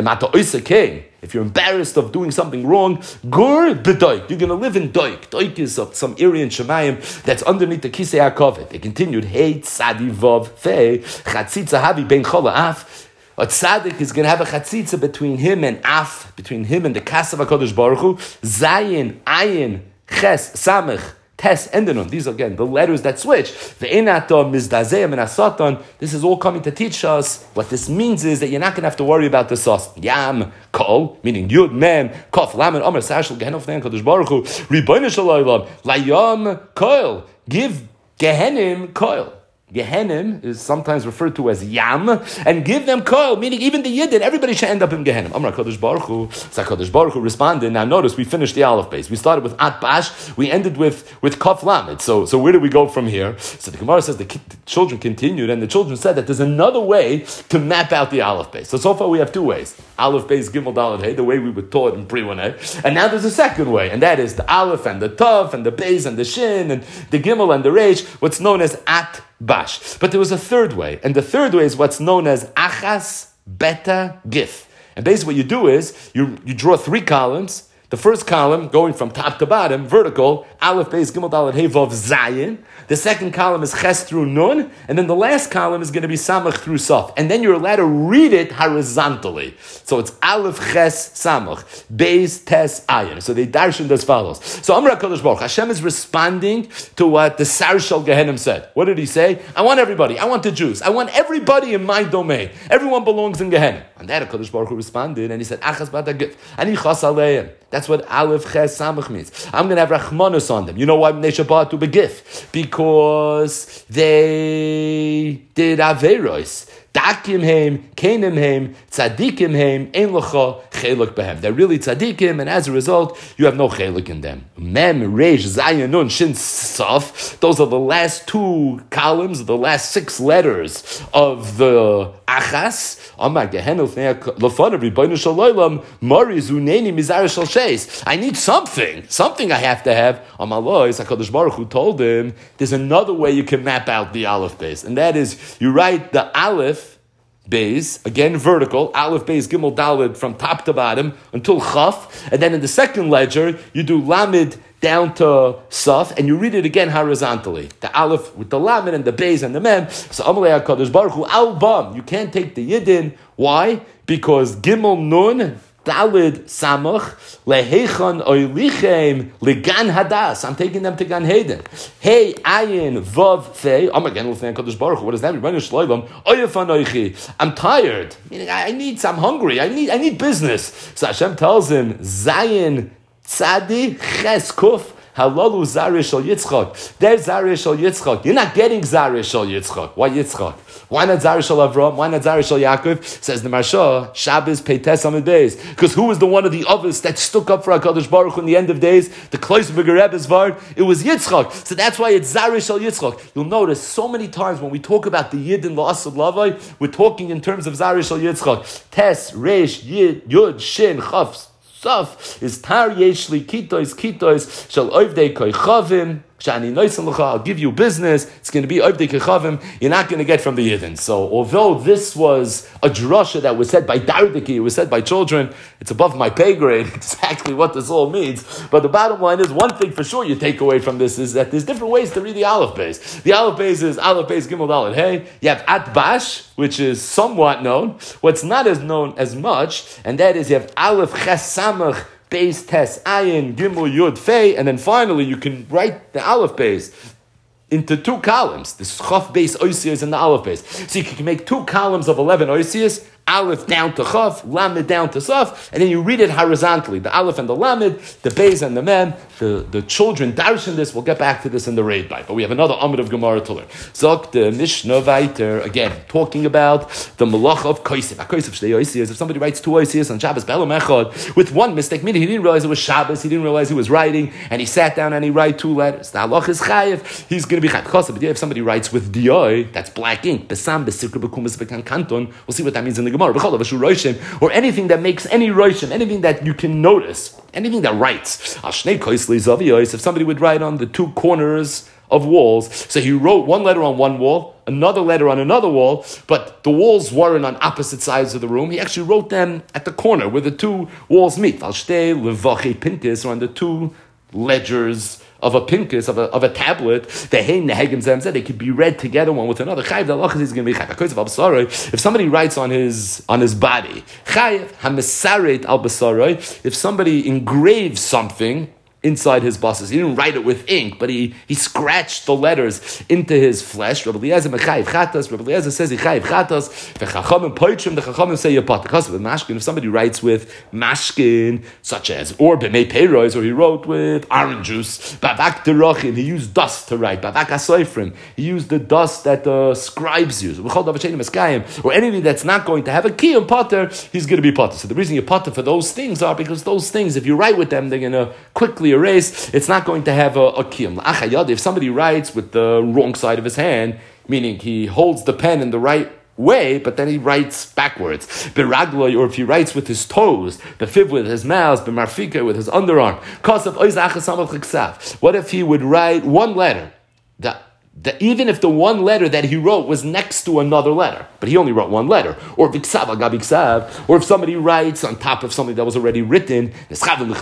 If you're embarrassed of doing something wrong, gur b'doik. You're going to live in doik. Doik is some area in Shemayim that's underneath the kisei hakovet. They continued. Hey tzadi vav fei chatzitza havi ben chola af. A tzaddik is going to have a chatzitza between him and af, between him and the kasav HaKadosh Baruch Hu. Zayin, ayin, ches, samech, tes, and the nun. These are, again, the letters that switch. Ve'enato, mizdazeh, menasatan. This is all coming to teach us. What this means is that you're not going to have to worry about the sos. Yam, kol, meaning yud, mem, kof, lamed, omer, sashal, gehenov, ne'en, HaKadosh Baruch Hu. Ribono shel olam, layam, koil. Give Gehenim koil. Gehenim is sometimes referred to as Yam, and give them koil, meaning even the Yidden, everybody should end up in Gehenim. Amar HaKadosh Baruch Hu, HaKadosh Baruch Hu responded. Now notice, we finished the Aleph base. We started with Atbash, we ended with Kaf Lamed. So where do we go from here? So the Gemara says the children continued, and the children said that there's another way to map out the Aleph base. So far we have two ways. Aleph base, Gimel Dalet Hey, the way we were taught in Pri-1A. And now there's a second way, and that is the Aleph and the Tav and the Beis and the Shin and the Gimel and the Reish, what's known as Atbash. But there was a third way, and the third way is what's known as Achas Beta Gif. And basically what you do is, you draw 3 columns. The first column, going from top to bottom, vertical, Aleph, Beis, Gimel, Dalet, Hey, Vav, Zayin. The second column is Ches through Nun. And then the last column is going to be Samach through Saf. And then you're allowed to read it horizontally. So it's Aleph, Ches, Samach, Beis, Tes, Ayin. So they darshan as follows. So Amar HaKadosh Baruch, Hashem is responding to what the Sar Shel Gehenim said. What did he say? I want everybody. I want the Jews. I want everybody in my domain. Everyone belongs in Gehenim. And that HaKadosh Baruch Hu responded, and he said, Achas B'Adagif, Ani Chas Aleim. That's what Aleph Ches Samach means. I'm going to have Rachmanus on them. You know why Neshabat to begif? Because they did Averos. Dakim heim, kenim heim, tzadikim heim, ein lecha cheluk behem. They're really tzadikim, and as a result, you have no cheluk in them. Mem, reish, zayin, nun, shin, saf. Those are the last 2 columns, the last 6 letters of the achas. Amar gehenu lefanav ribono shel olam mari zuneni mizar shel sheis. I need something I have to have. Amar lo, HaKadosh Baruch Hu told him, there's another way you can map out the Aleph base, and that is you write the Aleph Beis, again vertical, Aleph, Beis, Gimel, Daled, from top to bottom until Chaf, and then in the second ledger you do Lamed down to Saf, and you read it again horizontally. The Aleph with the Lamed and the Beis and the Mem. So Amalei HaKadosh Baruch Hu Al Bam. You can't take the Yidin. Why? Because Gimel Nun Dalid Samach Lehechan Oilichem Legan Hadas. I'm taking them to Gan Heden. Hey Ayin Vav Fei. Again, Kadosh Baruch Hu. What does that mean? I'm tired. Meaning, I'm hungry. I need business. So Hashem tells him, Zayin Tzadi Ches Kuf. Halalu Zarish Shal Yitzchak. There's Zarish Shal Yitzchak. You're not getting Zarish Shal Yitzchak. Why Yitzchak? Why not Zarish Shal Avram? Why not Zarish Shal Yaakov? Says the Marsha, Shabbos Peites Amid Beis. Because who was the one of the others that stuck up for HaKadosh Baruch Hu in the end of days? The Kloisenberger Rebbe's Vard. It was Yitzchak. So that's why it's Zarish Shal Yitzchak. You'll notice so many times when we talk about the Yid in La'asad Lavai, we're talking in terms of Zarish Shal Yitzchak. Tes, Resh, Yid, Yud, Shin, Chaf, Saf is tar yeshli kitois shall oivdei koichavim. I'll give you business. It's going to be oivdei koichavim. You're not going to get from the Yidden. So, although this was a drasha that was said by Dardiki, it was said by children, it's above my pay grade exactly what this all means. But the bottom line is, one thing for sure you take away from this is that there's different ways to read the Aleph Beis. The Aleph Beis is Aleph Beis Gimel Dalet Hey. You have Atbash, which is somewhat known. What's not as known as much, and that is you have Aleph Ches Samach Beis Tes Ayin Gimel Yud Fei, and then finally you can write the Aleph Beis into 2 columns. The Chaf Beis Oisias and the Aleph Beis. So you can make 2 columns of 11 Oisias, Aleph down to Chaf, Lamed down to Saf, and then you read it horizontally. The Aleph and the Lamed, the Beis and the Mem. The children darshan this. We'll get back to this in the raid bite. But we have another Amud of Gemara to learn. Zok the Mishnah Vayter, again, talking about the Malach of Koisif. A Koisif Shtei Oisias. If somebody writes 2 Oisias on Shabbos, Be'elam Echad, with one mistake, meaning he didn't realize it was Shabbos, he didn't realize he was writing, and he sat down and he wrote 2 letters. The halach is chayiv. He's going to be chayiv. But if somebody writes with dioi, that's black ink, besam, besikra, bekumas, bekan kanton, we'll see what that means in the Gemara. Or anything that makes any roshim, anything that you can notice, anything that writes. If somebody would write on the 2 corners of walls, so he wrote 1 letter on one wall, another letter on another wall, but the walls weren't on opposite sides of the room. He actually wrote them at the corner where the 2 walls meet. Or on the 2 ledgers of a pinkus, of a tablet, they could be read together one with another. If somebody writes on his body, if somebody engraves something inside his bosses, he didn't write it with ink, but he scratched the letters into his flesh. Rabbi Eliezer says he chayiv chatas. The chachamim poitrim. The chachamim say yapot. Because with mashkin, if somebody writes with mashkin, such as or b'mei peiros, or he wrote with orange juice, bavak derochin, he used dust to write. Bavak asoifrim, he used the dust that the scribes use. Or anything that's not going to have a kiyum potter, he's going to be potter. So the reason you potter for those things are because those things, if you write with them, they're going to quickly erase. It's not going to have a kiyum. If somebody writes with the wrong side of his hand, meaning he holds the pen in the right way, but then he writes backwards. Biragloi, or if he writes with his toes, befiv with his mouth, b'marfika with his underarm. What if he would write 1 letter? even if the one letter that he wrote was next to another letter, but he only wrote one letter, or biksav al gabi ksav, or if somebody writes on top of something that was already written, if someone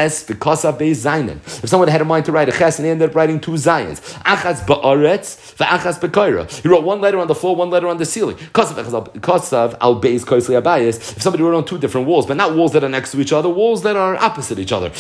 had a mind to write a ches and he ended up writing two zayins, achas ba'aretz v'achas b'koira. He wrote one letter on the floor, one letter on the ceiling. Kosav al beis koisli abayis. If somebody wrote on two different walls, but not walls that are next to each other, walls that are opposite each other,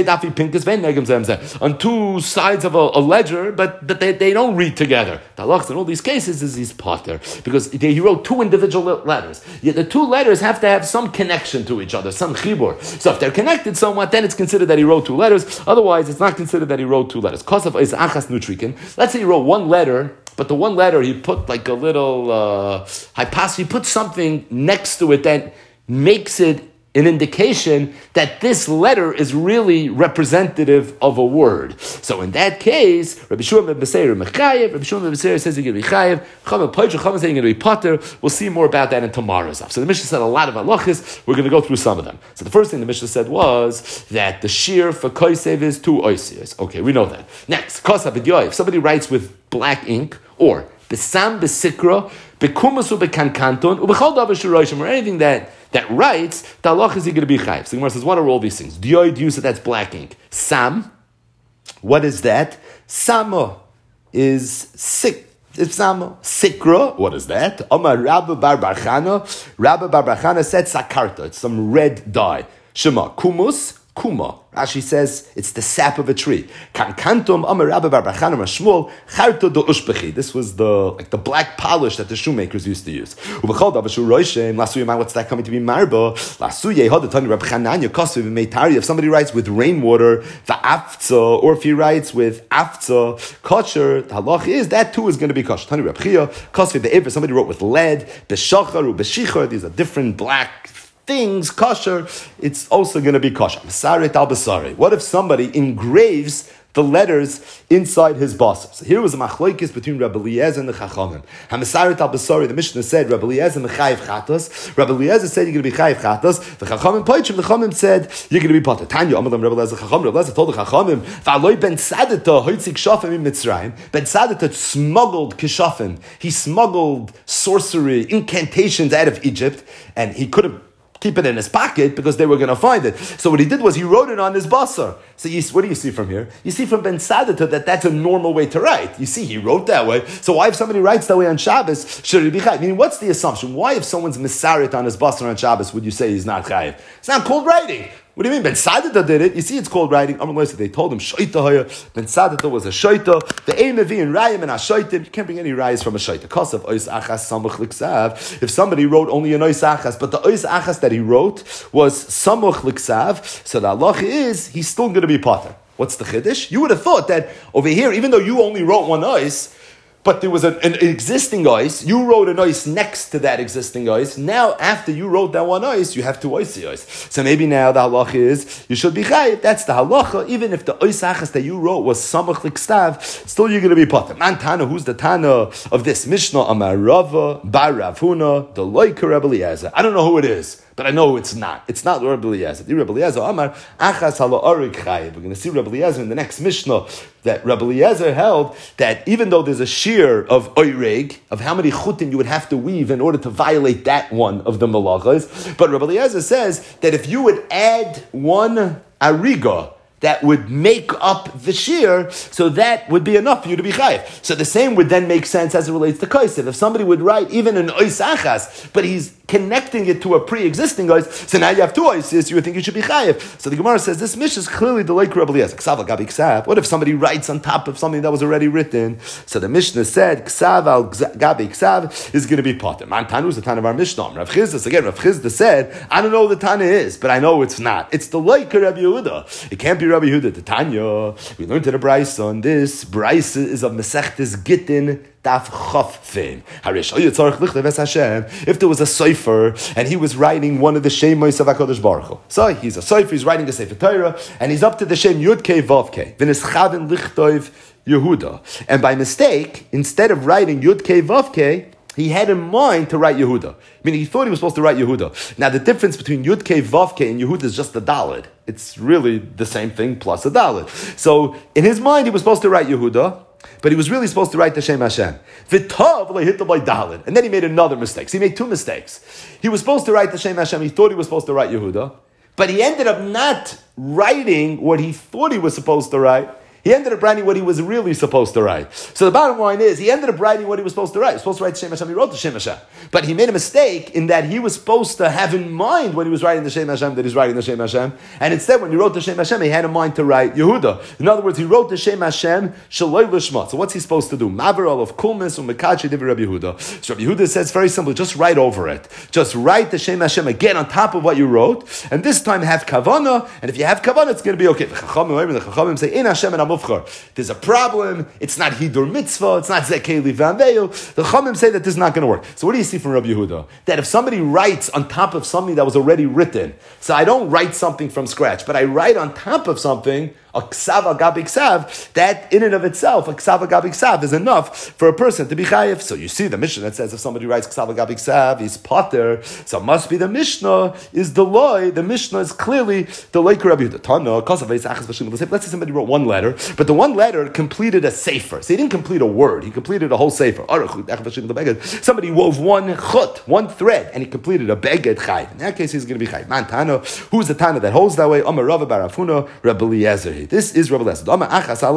on two sides of a ledger, but they don't read together. The halachas in all these cases is he's potter, because he wrote two individual letters. Yet the two letters have to have some connection to each other, some chibur. So if they're connected somewhat, then it's considered that he wrote two letters. Otherwise, it's not considered that he wrote two letters. Kosav is achas nutrikin. Let's say he wrote one letter, but the one letter he put like a little he put something next to it that makes it an indication that this letter is really representative of a word. So in that case, Rabbi Shimon ben Beseir mechayev. Rabbi Shimon ben Beseir says you're going to be chayev. Chachamim poicher. Chachamim saying you're going to be potter. We'll see more about that in tomorrow's daf. So the Mishnah said a lot of halachas. We're going to go through some of them. So the first thing the Mishnah said was that the shear for kosev is two oisios. Okay, we know that. Next, kosav b'dyoy. If somebody writes with black ink, or besam besikra, bekumasu bekankanton, ubechol davar shirayishim, or anything that writes, the halach is he going to be chayiv. So the Gemara says, what are all these things? Dioid, you said that's black ink. Sam, what is that? Samo is sick. It's Samo. Sikra, what is that? Omar Rabba Bar Barchana. Rabba Bar Barchana said sakarta. It's some red dye. Shema, kumus, kuma. Rashi says it's the sap of a tree. Kankantum Amar Rabba Bar Barchana Shmuel Charto do Ushbechi. This was the black polish that the shoemakers used to use. Ubechol Davashu Roishem Lasuye. What's that coming to be marba? Lasuye Hodatani Rab Chananya Kosev Meitari. If somebody writes with rainwater, va'afza, or if he writes with afza kosher, the halach is that too is going to be kosher. Tani Rab Chia Kosev be'ever. Somebody wrote with lead, b'shachar or b'shichar. These are different black things kosher, it's also going to be kosher. Masaret al basari. What if somebody engraves the letters inside his basar? So here was a machlokes between Rabbi Eliezer and the Chachamim. Hamasaret al basari. The Mishnah said Rabbi Eliezer mechayev chatos. Rabbi Eliezer said you're going to be chayev chatos. The Chachamim poichim. The Chachamim said you're going to be potter. Tanya Amalam Rabbi Eliezer Chachamim. Rabbi Eliezer told the Chachamim va'aloi ben sadeta hoitzik shafim in Mitzrayim. Ben sadeta smuggled kishafim. He smuggled sorcery, incantations out of Egypt, and he could have keep it in his pocket because they were going to find it. So what he did was he wrote it on his basar. So what do you see from here? You see from Ben Sadata that that's a normal way to write. You see, he wrote that way. So why if somebody writes that way on Shabbos, should he be chayiv? Meaning, what's the assumption? Why if someone's misarit on his basar on Shabbos would you say he's not chayiv? It's not called writing. What do you mean? Ben Sadata did it. You see, it's called writing. They told him Shaita Haya. Ben Sadata was a Shaita. The Eimevi and Rayim and Ashaitim. You can't bring any rayas from a Shaita. Kosav Ois Achas Samuch Liksav. If somebody wrote only an Ois Achas, but the Ois Achas that he wrote was Samuch Liksav, so the halacha is he's still going to be potter. What's the chiddush? You would have thought that over here, even though you only wrote one Ois, but there was an existing ois, you wrote an ois next to that existing ois. Now, after you wrote that one ois, you have two ois. So maybe now the halacha is, you should be chayiv. That's the halacha. Even if the ois achas that you wrote was samach likstav, still you're going to be potter. Man Tana, who's the Tana of this Mishnah? Amar Rava, Bar Rav Huna, the Loiker Rebbe Eliezer. I don't know who it is, but I know it's not. It's not Rebbe Eliezer. The Rebbe Eliezer, Amar, Achas Hala Arik Chayiv. We're going to see Rebbe Eliezer in the next Mishnah, that Rebbe Eliezer held that even though there's a shear of oireg, of how many chutin you would have to weave in order to violate that one of the malachas, but Rebbe Eliezer says that if you would add one ariga, that would make up the shear, so that would be enough for you to be chayiv. So the same would then make sense as it relates to kosev. If somebody would write even an ois achas, but he's connecting it to a pre-existing ois, so now you have two oises, you would think you should be chayiv. So the Gemara says this Mishnah is clearly the like Rebbe Eliezer. Ksav al gabi ksav. What if somebody writes on top of something that was already written? So the Mishnah said ksav al gabi ksav is going to be potter. Man Tanu is the Tana of our Mishnah. Rav Chizda, again, Rav Chizda said, I don't know what the Tana is, but I know it's not. It's the like Rabbi Yehuda. It can't be Rabbi Yehuda. The Tanya, we learned in the Brisa on this. Brisa is of Mesechtes Gittin Daf Chof Fein. If there was a Sefer and he was writing one of the Shemos of HaKadosh Baruch Hu. So he's a Sefer, he's writing the Sefer Torah, and he's up to the Shem Yud Kei Vav Kei. V'nischaven lichtov Yehuda. And by mistake, instead of writing Yud Kei Vav Kei, he had in mind to write Yehuda. Meaning he thought he was supposed to write Yehuda. Now the difference between Yud Kei Vav Kei and Yehuda is just the Daled. It's really the same thing plus a Daled. So in his mind he was supposed to write Yehuda, but he was really supposed to write the Shem Hashem. V'tov lehitol by Dalid. And then he made another mistake. So he made two mistakes. He was supposed to write the Shem Hashem. He thought he was supposed to write Yehuda, but he ended up not writing what he thought he was supposed to write. He ended up writing what he was really supposed to write. So the bottom line is, he ended up writing what he was supposed to write. He was supposed to write the Shem Hashem, he wrote the Shem Hashem. But he made a mistake in that he was supposed to have in mind when he was writing the Shem Hashem that he's writing the Shem Hashem. And instead, when he wrote the Shem Hashem, he had in mind to write Yehuda. In other words, he wrote the Shem Hashem, Shaloi Lishma. So what's he supposed to do? Maver of Kulmis Umekachi Divi Rabbi Yehuda. So Rabbi Yehuda says very simply, just write over it. Just write the Shem Hashem again on top of what you wrote. And this time have Kavanah. And if you have Kavanah, it's going to be okay. The Chachamim say, In Hashem and Amufchar. There's a problem. It's not Hidur Mitzvah. It's not Zekeli Vanveyu. The Chachamim say that this is not going to work. So what do you see from Rabbi Yehuda? That if somebody writes on top of something that was already written, so I don't write something from scratch, but I write on top of something, a ksav agabi ksav, that in and of itself, a ksav agabi ksav is enough for a person to be chayiv. So you see the Mishnah that says if somebody writes ksav agabi ksav, he's potter. So it must be the Mishnah is the loy. The Mishnah is clearly the loy Rabbi Yehuda. Let's say somebody wrote one letter, but the one letter completed a sefer. So he didn't complete a word; he completed a whole sefer. Somebody wove one chut, one thread, and he completed a beged chayiv. In that case, he's going to be chayiv. Man Tana, who's the Tana that holds that way? Amar Rava bar Afuna, Rabbi Eliezer. This is Rabbi Eliezer. Rabbi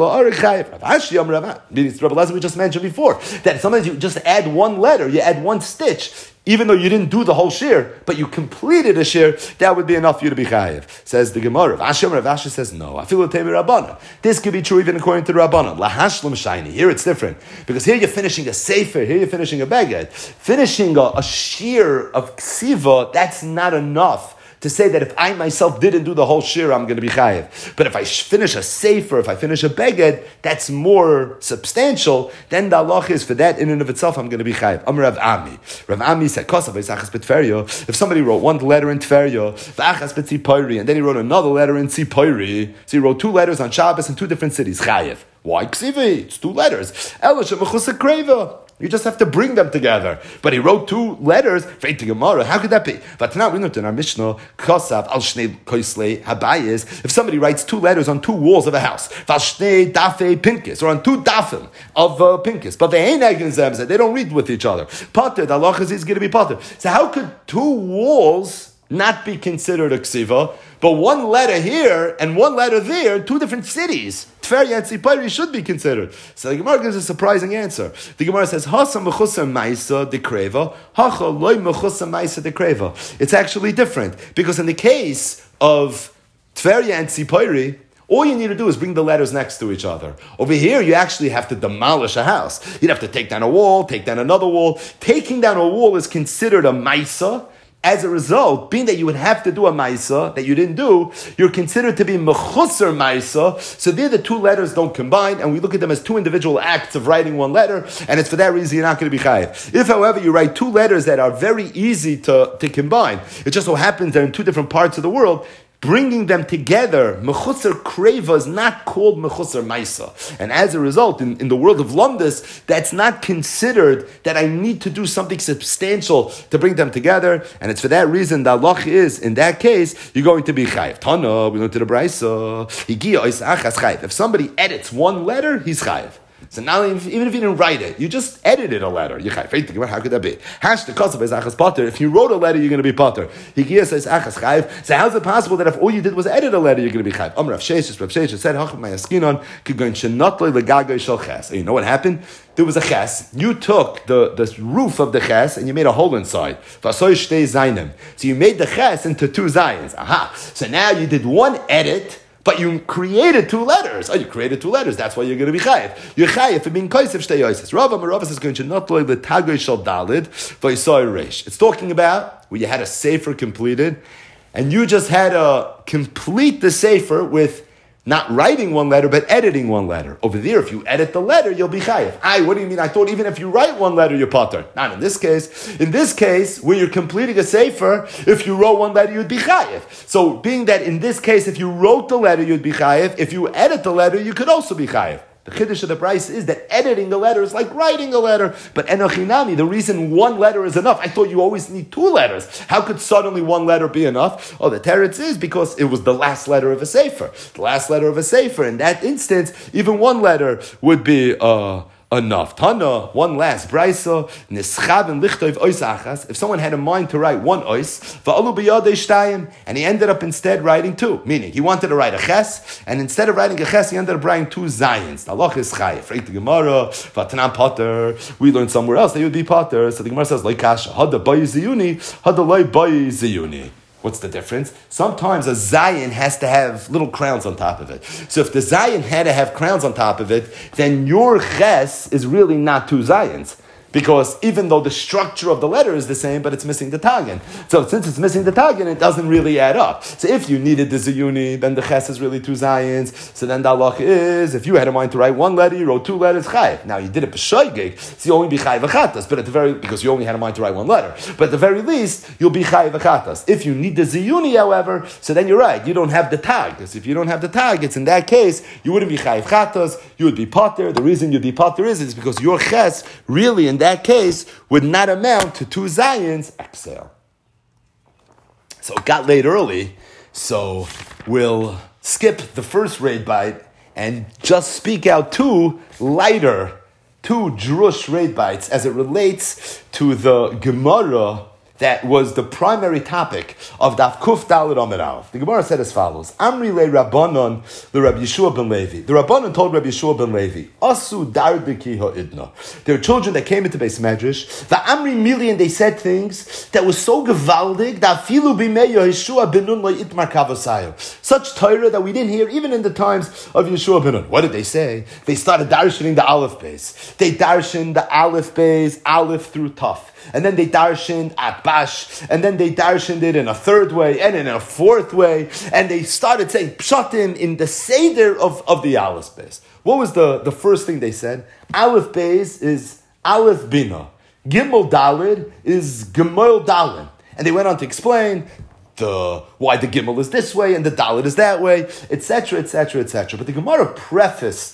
Eliezer we just mentioned before, that sometimes you just add one letter, you add one stitch, even though you didn't do the whole shir, but you completed a shir, that would be enough for you to be chayiv. Says the Gemara. Rav Ashi says no. This could be true even according to the Rabbanan. Lahashlam shayni. Here it's different. Because here you're finishing a sefer, here you're finishing a beged. Finishing a shir of ksiva, that's not enough to say that if I myself didn't do the whole shir, I'm going to be chayiv. But if I finish a sefer, if I finish a beged, that's more substantial. Then the halach is for that in and of itself, I'm going to be chayiv. Rav Ami. Rav Ami said, if somebody wrote one letter in Tferyo, and then he wrote another letter in Tzipoiri, so he wrote two letters on Shabbos in two different cities, chayiv. Why ksivi? It's two letters. You just have to bring them together. But he wrote two letters. How could that be? But now we learned in our Mishnah, if somebody writes two letters on two walls of a house, or on two dafim of pinkis, but they ain't egin, they don't read with each other. Potter, the halach is going to be potter. So how could two walls not be considered a ksiva, but one letter here and one letter there, two different cities, Tferya and Tzipori, should be considered? So the Gemara gives a surprising answer. The Gemara says, Hasa mechusa maisa dekreva, hacha loy mechusa maisa dekreva. It's actually different, because in the case of Tferya and Tzipori, all you need to do is bring the letters next to each other. Over here, you actually have to demolish a house. You'd have to take down a wall, take down another wall. Taking down a wall is considered a maisa. As a result, being that you would have to do a maisa that you didn't do, you're considered to be mechusar maisa. So there the two letters don't combine, and we look at them as two individual acts of writing one letter, and it's for that reason you're not going to be chayiv. If, however, you write two letters that are very easy to combine, it just so happens they're in two different parts of the world, bringing them together, mechusar kreva is not called mechusar maisa. And as a result, in the world of lumdus, that's not considered that I need to do something substantial to bring them together. And it's for that reason the halach is, in that case, you're going to be chayiv. Tana, we went to the Braisa. If somebody edits one letter, he's chayiv. So now, even if you didn't write it, you just edited a letter. How could that be? If you wrote a letter, you're going to be potter. So how's it possible that if all you did was edit a letter, you're going to be chayiv? Rav Sheshes said, you know what happened? There was a ches. You took the roof of the ches and you made a hole inside. So you made the ches into two zayins. Aha. So now you did one edit, but you created two letters. Oh, you created two letters. That's why you're going to be chayiv. You're chayiv for being kosev shtei yoises. Rava is going to not loy the tagoy shel dalid v'yisoy reish. It's talking about where you had a sefer completed, and you just had to complete the sefer with not writing one letter, but editing one letter. Over there, if you edit the letter, you'll be chayiv. What do you mean? I thought even if you write one letter, you're potter. Not in this case. In this case, where you're completing a sefer, if you wrote one letter, you'd be chayiv. So, being that in this case, if you wrote the letter, you'd be chayiv. If you edit the letter, you could also be chayiv. The chiddush of the Bryce is that editing a letter is like writing a letter. But enochinami, the reason one letter is enough, I thought you always need two letters. How could suddenly one letter be enough? Oh, the teretz is because it was the last letter of a sefer. The last letter of a sefer. In that instance, even one letter would be enough. Tana, one last brisa, nischaven lichtov ois achas. If someone had a mind to write one ois, va'alu b'yadei shtayim, and he ended up instead writing two. Meaning, he wanted to write a ches, and instead of writing a ches, he ended up writing two zayins. The halach is chayef. Freit the Gemara, v'atanan potter. We learned somewhere else that you would be potter. So the Gemara says, loikasha, hada bayi ziyuni, hada loy bayi ziyuni. What's the difference? Sometimes a zayin has to have little crowns on top of it. So if the zayin had to have crowns on top of it, then your ches is really not two zayins. Because even though the structure of the letter is the same, but it's missing the tagin. So since it's missing the tagin, it doesn't really add up. So if you needed the ziyuni, then the ches is really two zayins. So then the halach is, if you had a mind to write one letter, you wrote two letters, chayiv. Now you did it b'shoigig, so you only be chayiv achatas, but because you only had a mind to write one letter. But at the very least, you'll be chayiv achatas. If you need the ziyuni, however, so then you're right, you don't have the tag. Because if you don't have the tag, it's in that case, you wouldn't be chayiv achatas, you would be potter. The reason you'd be potter is because your ches really, in that case, would not amount to two zayins, exhale. So it got late early, so we'll skip the first raid bite and just speak out two drush raid bites as it relates to the Gemara that was the primary topic of Daf Kuf Daled Amud Aleph. The Gemara said as follows: Amri le Rabbanon le Rabbi Yeshua ben Levi. The Rabbanon told Rabbi Yeshua ben Levi, Asu dar b'ki ha'idna. There were children that came into Beis Medrash. The Amri Mili, and they said things that was so gewaldig that filu b'mei Yeshua ben Nun lo itmar kavosayo. Such Torah that we didn't hear even in the times of Yeshua ben Nun. What did they say? They started darshaning the Aleph Beis. They darshaned the Aleph Beis, Aleph through Taf. And then they darshaned Atbash, and then they darshaned it in a third way, and in a fourth way, and they started saying pshatim in the seder of the Aleph Beis. What was the first thing they said? Aleph Beis is Aleph Bina. Gimel Dalid is Gimel Dalin. And they went on to explain why the Gimel is this way and the Dalid is that way, etc., etc., etc. But the Gemara prefaced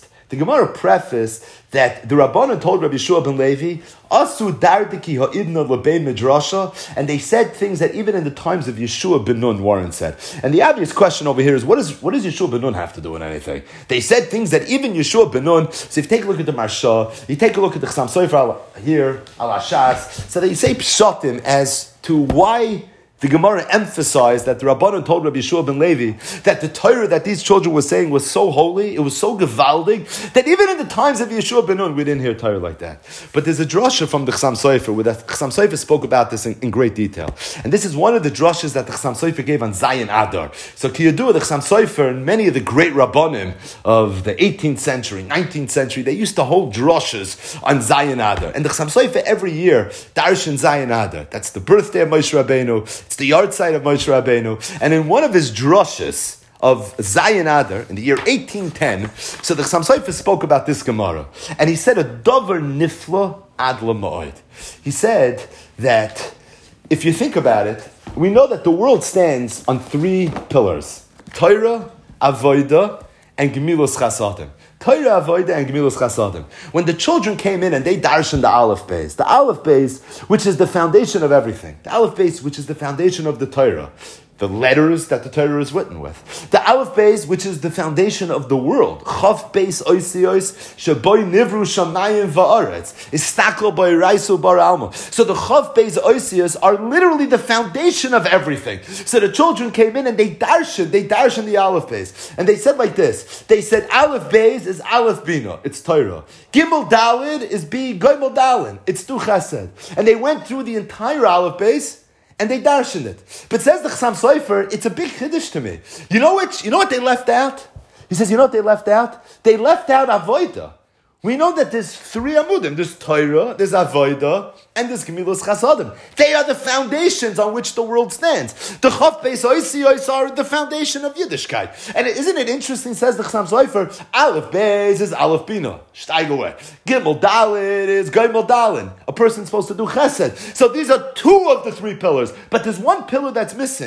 that the Rabbanan told Rabbi Yeshua ben Levi, Asu darbiki ha'idna lebei midrasha, and they said things that even in the times of Yeshua ben Nun weren't said. And the obvious question over here is, what does Yeshua ben Nun have to do with anything? They said things that even Yeshua ben Nun, so if you take a look at the Marsha, you take a look at the Chassam Sofer here, al Hashas, so they say pshatim as to why the Gemara emphasized that the Rabbanon told Rabbi Yeshua ben Levi that the Torah that these children were saying was so holy, it was so gewaldig, that even in the times of Yeshua ben Nun, we didn't hear Torah like that. But there's a drasha from the Chassam Sofer, where the Chassam Sofer spoke about this in great detail. And this is one of the drashas that the Chassam Sofer gave on Zayin Adar. So Kiyadu, the Chassam Sofer, and many of the great Rabbanim of the 18th century, 19th century, they used to hold drashas on Zayin Adar. And the Chassam Sofer every year, Darshan Zayin Adar. That's the birthday of Moshe Rabbeinu. It's the yard site of Moshe Rabbeinu. And in one of his drushes of Zayin Adar, in the year 1810, so the Chassam Sofer spoke about this Gemara. And he said, a dover nifla ad l'ma'od. He said that, if you think about it, we know that the world stands on three pillars: Torah, Avodah, and Gemilos Chasadim. Torah, Avodah, and Gemilos Chasadim. When the children came in and they darshan the Aleph Beis, which is the foundation of everything, the Aleph Beis, which is the foundation of the Torah, the letters that the Torah is written with, the Aleph Beis, which is the foundation of the world, Chav Beis Oisios, Shaboy Nivru Shamayim Va'aretz, Istakol Boy Raisu Bar Alma. So the Chav Beis Oisios are literally the foundation of everything. So the children came in and they darshan the Aleph Beis. And they said like this, they said Aleph Beis is Aleph Bina, it's Torah. Gimel Dalid is B Gimel Dalin, it's Tu Chesed. And they went through the entire Aleph Beis, and they darshaned it. But says the Chassam Sofer, it's a big chiddush to me. You know what they left out? He says, you know what they left out? They left out Avodah. We know that there's three amudim. There's Torah, there's Avodah, and there's Gemilos Chasadim. They are the foundations on which the world stands. The Chav Beis Oisios are the foundation of Yiddishkeit. And isn't it interesting, says the Chassam Sofer, Aleph Beis is Aleph Bina, Steig away. Gimel Dalin is Gimel Dalin. A person's supposed to do Chesed. So these are two of the three pillars. But there's one pillar that's missing.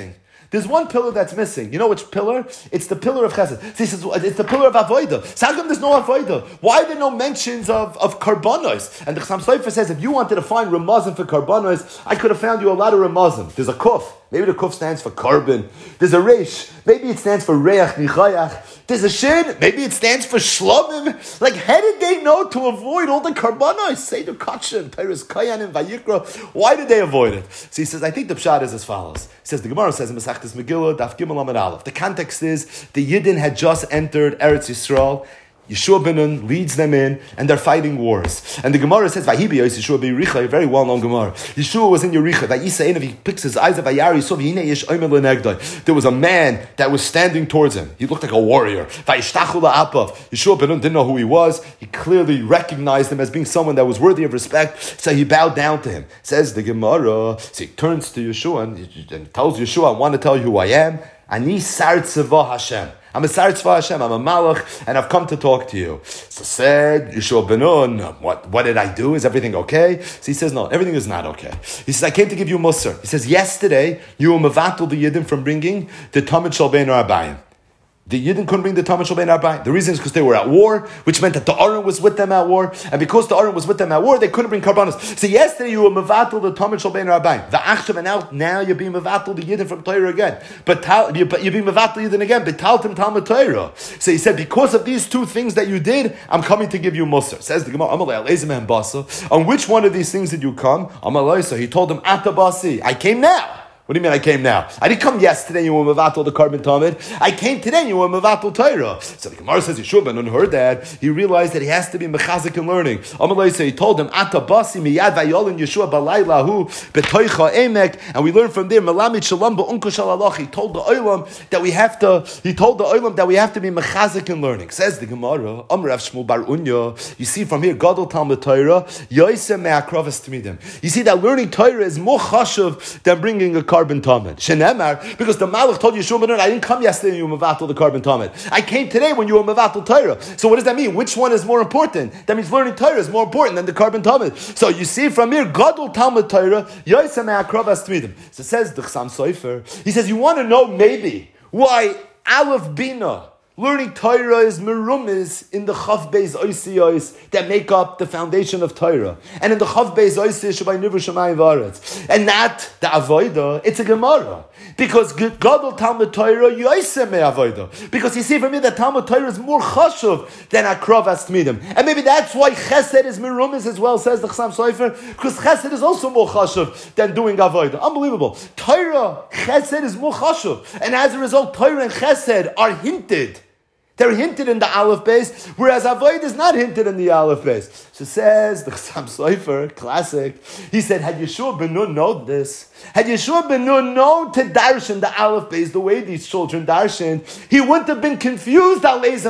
There's one pillar that's missing. You know which pillar? It's the pillar of chesed. So he says, it's the pillar of avodah. So how come there's no avodah? Why are there no mentions of karbanos? And the Chassam Sofer says, if you wanted to find ramazim for karbanos, I could have found you a lot of ramazim. There's a kuf. Maybe the kuf stands for carbon. There's a resh. Maybe it stands for reach nichayach. There's a shin. Maybe it stands for shlomim. Like, how did they know to avoid all the karbanos? Say the kachim, Tyrus Kayanim, Vayikra. Why did they avoid it? So he says, I think the pshat is as follows. He says, the Gemara says in Masechtas Megillah, Daf Gimel Amud Aleph. The context is the Yidden had just entered Eretz Yisrael. Yeshua ben Nun leads them in, and they're fighting wars. And the Gemara says, "Vahibi Yeshua beYericha," a very well-known Gemara. Yeshua was in Yericha. Vayisa Ein, he picks his eyes up. Vayari so v'hinei yesh omer lenegdai. There was a man that was standing towards him. He looked like a warrior. Vayishtachu la'apav. Yeshua ben Nun didn't know who he was. He clearly recognized him as being someone that was worthy of respect. So he bowed down to him. Says the Gemara. So he turns to Yeshua and tells Yeshua, "I want to tell you who I am. Ani sar tzeva Hashem. I'm a Sar Tzva Hashem, I'm a Malach, and I've come to talk to you." So said Yeshua ben Nun, what did I do? Is everything okay? So he says, no, everything is not okay. He says, I came to give you Musar. He says, yesterday, you were Mavatul the Yidden from bringing the Tamid Shal Bein Arbayim. The Yidden couldn't bring the Tamid Shal Bein Arbayim. The reason is because they were at war, which meant that the Aron was with them at war, and because the Aron was with them at war, they couldn't bring Karbanos. So yesterday you were Mavatul the Tamid Shal Bein Arbayim. The Achshav, and now you're being Mavatul the Yidden from Torah again. But you're being Mavatul Yidden again, but Taltim Talmud Torah. So he said, because of these two things that you did, I'm coming to give you Musar. Says the Gemara, Amalei Al-Ezim Basa. On which one of these things did you come? Amalei, so he told him, Atabasi, I came now. What do you mean I came now? I didn't come yesterday, you were Mavatul the Carbon Talmud. I came today, you were Mavatul Torah. So the Gemara says, Yeshua ben Nun heard that. He realized that he has to be mechazik in learning. Amalei, so he told him, Ata basi miyad vayolin Yeshua balayla hu betoicha emek. And we learn from there, Melamid shalom ba'unko shalalach. He told the Olam that we have to be mechazik in learning. Says the Gemara, Amrav Shmuel bar Unya. You see from here, Gadol Talmud Torah, Yosem me'akrovas tmidim. You see that learning Torah is more chashuv than bringing a carbon tamid. Shenemar, because the Malach told Yeshua ben Nun, I didn't come yesterday when you were Mavatul the carbon tamid. I came today when you were Mavatul Torah. So what does that mean? Which one is more important? That means learning Torah is more important than the carbon tamid. So you see from here, Gadol Talmud Torah, Yosem me'akrovas tmidim. So says the Chassam Sofer, he says, you want to know maybe why Aleph Bina, learning Torah is merumiz in the Chav Beis Oisiyos that make up the foundation of Torah, and in the Chav Beis Oisiyos Shabbai Nivur Shamayim V'Aretz, and not the Avodah. It's a Gemara because Gadol Talmud Torah Yosem Avodah. Because you see from me that Talmud Torah is more chashuv than Akrav Astmidim, and maybe that's why Chesed is merumiz as well. Says the Chassam Sofer, because Chesed is also more chashuv than doing Avodah. Unbelievable. Torah Chesed is more chashuv, and as a result, Torah and Chesed are hinted. They're hinted in the Aleph base, whereas Avoid is not hinted in the Aleph base. So says the Chassam Sofer, classic. He said, had Yeshua ben Nun known this, had Yeshua ben Nun known to darshan the Aleph base the way these children darshan, he wouldn't have been confused. He wouldn't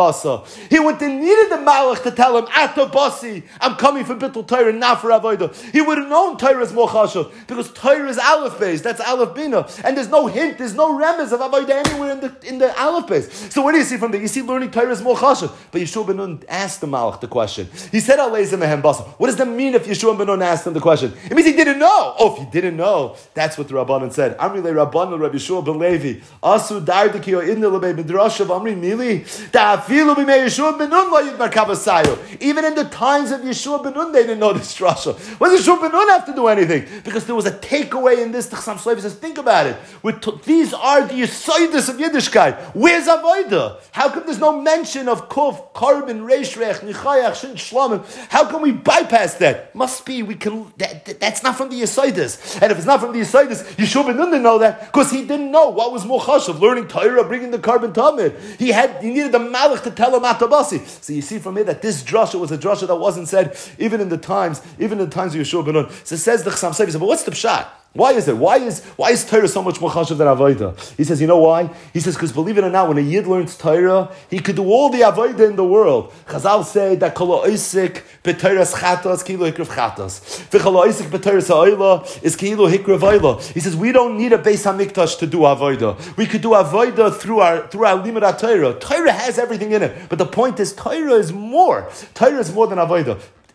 have needed the Malach to tell him, Ata Basi, I'm coming for Bittul Torah, not for Avodah. He would have known Torah is more chashuv, because Torah is Aleph base. That's Aleph Bina, and there's no hint, there's no remez of Avodah anywhere in the Aleph base. So what do you see from there? You see learning Torah is more chashuv. But Yeshua ben Nun asked the Malach the question. He said, what does that mean if Yeshua ben Nun asked him the question? It means he didn't know. Oh, if he didn't know, that's what the Rabbanan said. Amri le Rabbanan Rabbi Yeshua ben Levi. Asu dardiki o idne lebe midrash of Amri Mili. Da'afilu b'mei Yeshua ben Nun lo yidbar kavasayo. Even in the times of Yeshua ben Nun, they didn't know this drasha. What does Yeshua ben Nun have to do anything? Because there was a takeaway in this. The Chassam Sofer says, think about it. These are the Yisoidus of Yiddishkeit. Where's Avodah? How come there's no mention of Kuf, Carbon, Reish, Rech, Nichayach, Shin, Shlomim? How can we bypass that? Must be we can. That's not from the Yisoidus. And if it's not from the Yisoidus, Yeshua ben Nun didn't know that because he didn't know what was more chashuv, learning Torah, bringing the carbon tamid. He needed the Malach to tell him Atabasi. So you see from here that this drasha was a drasha that wasn't said even in the times of Yeshua ben Nun. So says the Chassam Sofer, but what's the pshat? Why is it? Why is Torah so much more chashuv than Avodah? He says, you know why? He says, because believe it or not, when a Yid learns Torah, he could do all the Avodah in the world. Chazal say that kol ha'osek b'Torahs chatas ki'ilu hikrav chatas. V'kol ha'osek b'Torahs ha'olah is ki'ilu hikrav olah. He says, we don't need a Beis HaMikdash to do Avodah. We could do Avodah through our limud HaTorah. Torah has everything in it. But the point is, Torah is more. Torah is more than Avodah.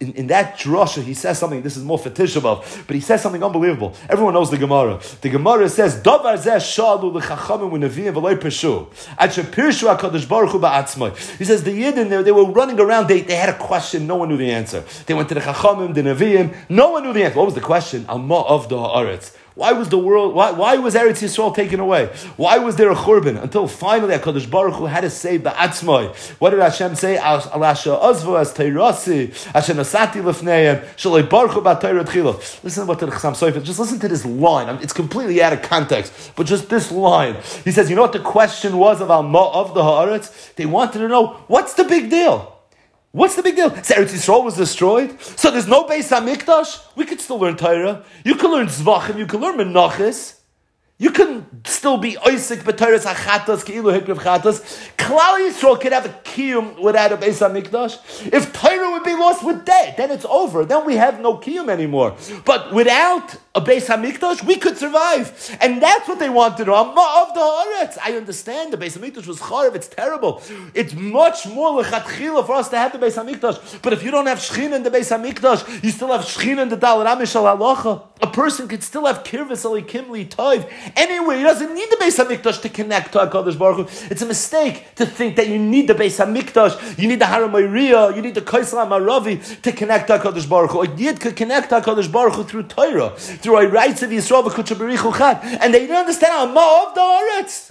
in that drasha, he says something, this is more for Tisha B'Av, but he says something unbelievable. Everyone knows the Gemara. The Gemara says, Davar zeh shalu l'chachamim u'neviim v'loi pirshu. Ad shepirshu HaKadosh Baruch Hu ba'atzmai. He says, the Yidden, they were running around, they had a question, no one knew the answer. They went to the Chachamim, the Nevi'im, no one knew the answer. What was the question? Alma of the Haaretz. Why was the world? Why was Eretz Yisrael taken away? Why was there a churban? Until finally, HaKadosh Baruch Hu had to say ba'atzmai. What did Hashem say? Alasha azvu as teirasi, Hashem asati lefneim, shalei baruch hu ba'teirah tchila. Listen to what the Chassam Sofer. Just listen to this line. It's completely out of context, but just this line. He says, you know what the question was of Alma of the Haaretz? They wanted to know what's the big deal. What's the big deal? So Eretz Yisrael was destroyed, so there's no Beis HaMikdash. We could still learn Torah. You can learn Zvachim. You can learn Menachos. You can still be Oisik b'Torahs HaChatas, Ke'ilu Hikrev Chatas. Klal Yisrael could have a Kiyum without a Beis HaMikdash. If Torah would be lost, we're dead. Then it's over. Then we have no Kiyum anymore. But without a Beis HaMikdash, we could survive. And that's what they wanted. Amma of the Haaretz. I understand the Beis HaMikdash was Charev. It's terrible. It's much more lechatchila for us to have the Beis HaMikdash. But if you don't have Shechina in the Beis HaMikdash, you still have Shechina in the Dal Ramish al Halacha. A person could still have Kirvis Alikim Li Toiv. Anyway, he doesn't need the Beis HaMikdash to connect to HaKadosh Baruch Hu. It's a mistake to think that you need the Beis HaMikdash, you need the Har HaMoriyah, you need the Kaisel HaMaravi to connect to HaKadosh Baruch Hu. A Yid could connect to HaKadosh Baruch Hu through Torah, through a rights of Yisrael v'Kudsha B'Richu Chad. And they didn't understand Alma of the Haaretz.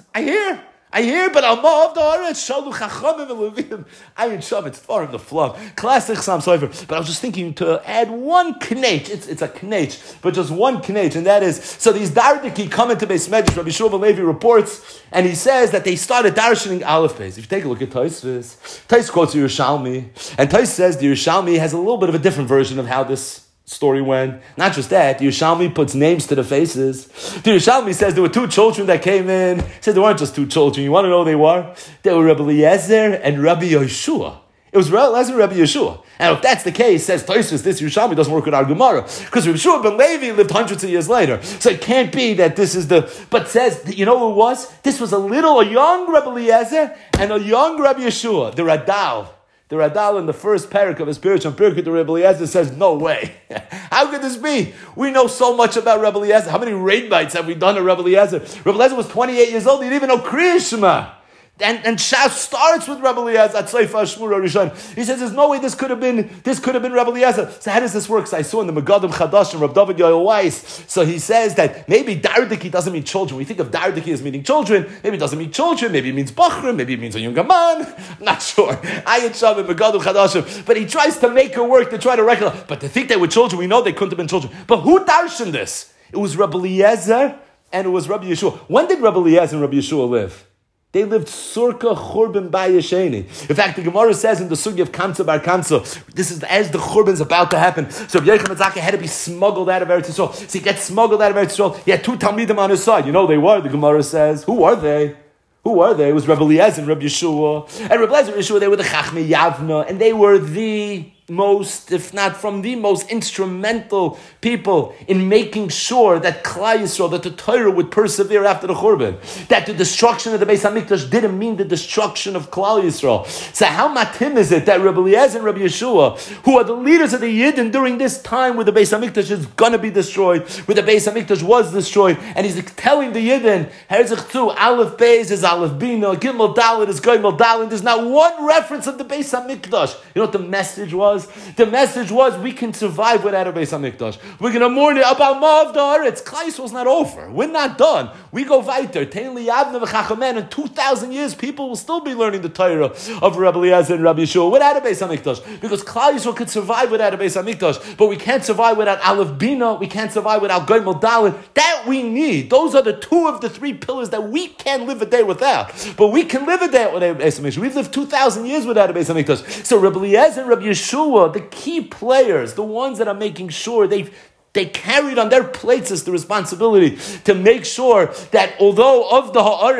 I hear, but Alma of the Haaretz, Shalu Chachamim Eluvim, Ayin Shav, it's far in the flum. Classic Chassam Sofer. But I was just thinking to add one knech. It's a knech, but just one knech, and that is, so these Dardiki come into Beis Medrash, Rabbi Shmuel ben Levi reports, and he says that they started darshaning Aleph Beis. If you take a look at Tais quotes Yerushalmi, and Tais says the Yerushalmi has a little bit of a different version of how this story went. Not just that, the Yerushalmi puts names to the faces. The Yerushalmi says there were two children that came in. He said there weren't just two children. You want to know who they were? They were Rabbi Eliezer and Rabbi Yeshua. It was Rabbi Eliezer and Rabbi Yeshua. And if that's the case, says Tosfos, this Yerushalmi doesn't work with our Gemara. Because Rabbi Yeshua ben Levi lived hundreds of years later. So it can't be that this is the... But says, you know who it was? This was a young Rabbi Eliezer and a young Rabbi Yeshua, the Radal. The Radal in the first parak of his Pirush the Rebbe Eliezer says, no way. How could this be? We know so much about Rebbe Eliezer. How many raid bites have we done to Rebbe Eliezer? Rebbe Eliezer was 28 years old. He didn't even know Kriya Shema. And Shas starts with Rebbe Eliezer at Tzeifa Shmura Rishon. He says, there's no way this could have been Rebbe Eliezer. So how does this work? So I saw in the Megadim Chadash and Rav David Yoel Weiss. So he says that maybe Dardiki doesn't mean children. We think of Dardiki as meaning children. Maybe it doesn't mean children. Maybe it means Bachrim. Maybe it means a younger man. I'm not sure. Ayat Shav and Megadim Chadashim. But he tries to make it work to try to reconcile. But to think they were children, we know they couldn't have been children. But who darshan this? It was Rebbe Eliezer and it was Rabbi Yeshua. When did Rebbe Eliezer and Rabbi Yeshua live? They lived Surka Churban Bayesheni. In fact, the Gemara says in the Sugi of Kamsa Bar Kamsa, this is as the Churban's about to happen. So Rabbi Yochanan Zakkai had to be smuggled out of Eretz Yisrael. So he gets smuggled out of Eretz Yisrael. He had two Talmidim on his side. You know they were, the Gemara says. Who are they? It was Rabbi Eliezer and Rabbi Yeshua. And Rabbi Eliezer and Yeshua, they were the Chachmei Yavna. And they were the most, if not from the most instrumental people in making sure that Klal Yisrael, that the Torah would persevere after the Churban. That the destruction of the Beis HaMikdash didn't mean the destruction of Klal Yisrael. So how matim is it that Rabbi Eliezer and Rabbi Yeshua, who are the leaders of the Yidden during this time where the Beis HaMikdash is going to be destroyed, where the Beis HaMikdash was destroyed, and he's telling the Yidden, Herzich 2, Aleph Beis is Aleph Bina, Gimel Dalet is Gimel Dalet, there's not one reference of the Beis HaMikdash. You know what the message was? The message was, we can survive without a Beis HaMikdash. We're going to mourn it about Ma'av Da'aretz. Klal Yisrael's not over. We're not done. We go weiter. Tein liyavna v'chachamen. In 2,000 years, people will still be learning the Torah of Rabbi Eliezer and Rabbi Yeshua without a Beis HaMikdash. Because Klal Yisrael could survive without a Beis HaMikdash. But we can't survive without Aleph Bina. We can't survive without Gimel Dalet. That we need. Those are the two of the three pillars that we can't live a day without. But we can live a day without a Beis HaMikdash. We've lived 2,000 years without a Beis HaMikdash. So Rabbi Eliezer and Rabbi Yeshua, the key players, the ones that are making sure they carried on their plates as the responsibility to make sure that although of the Haaretz,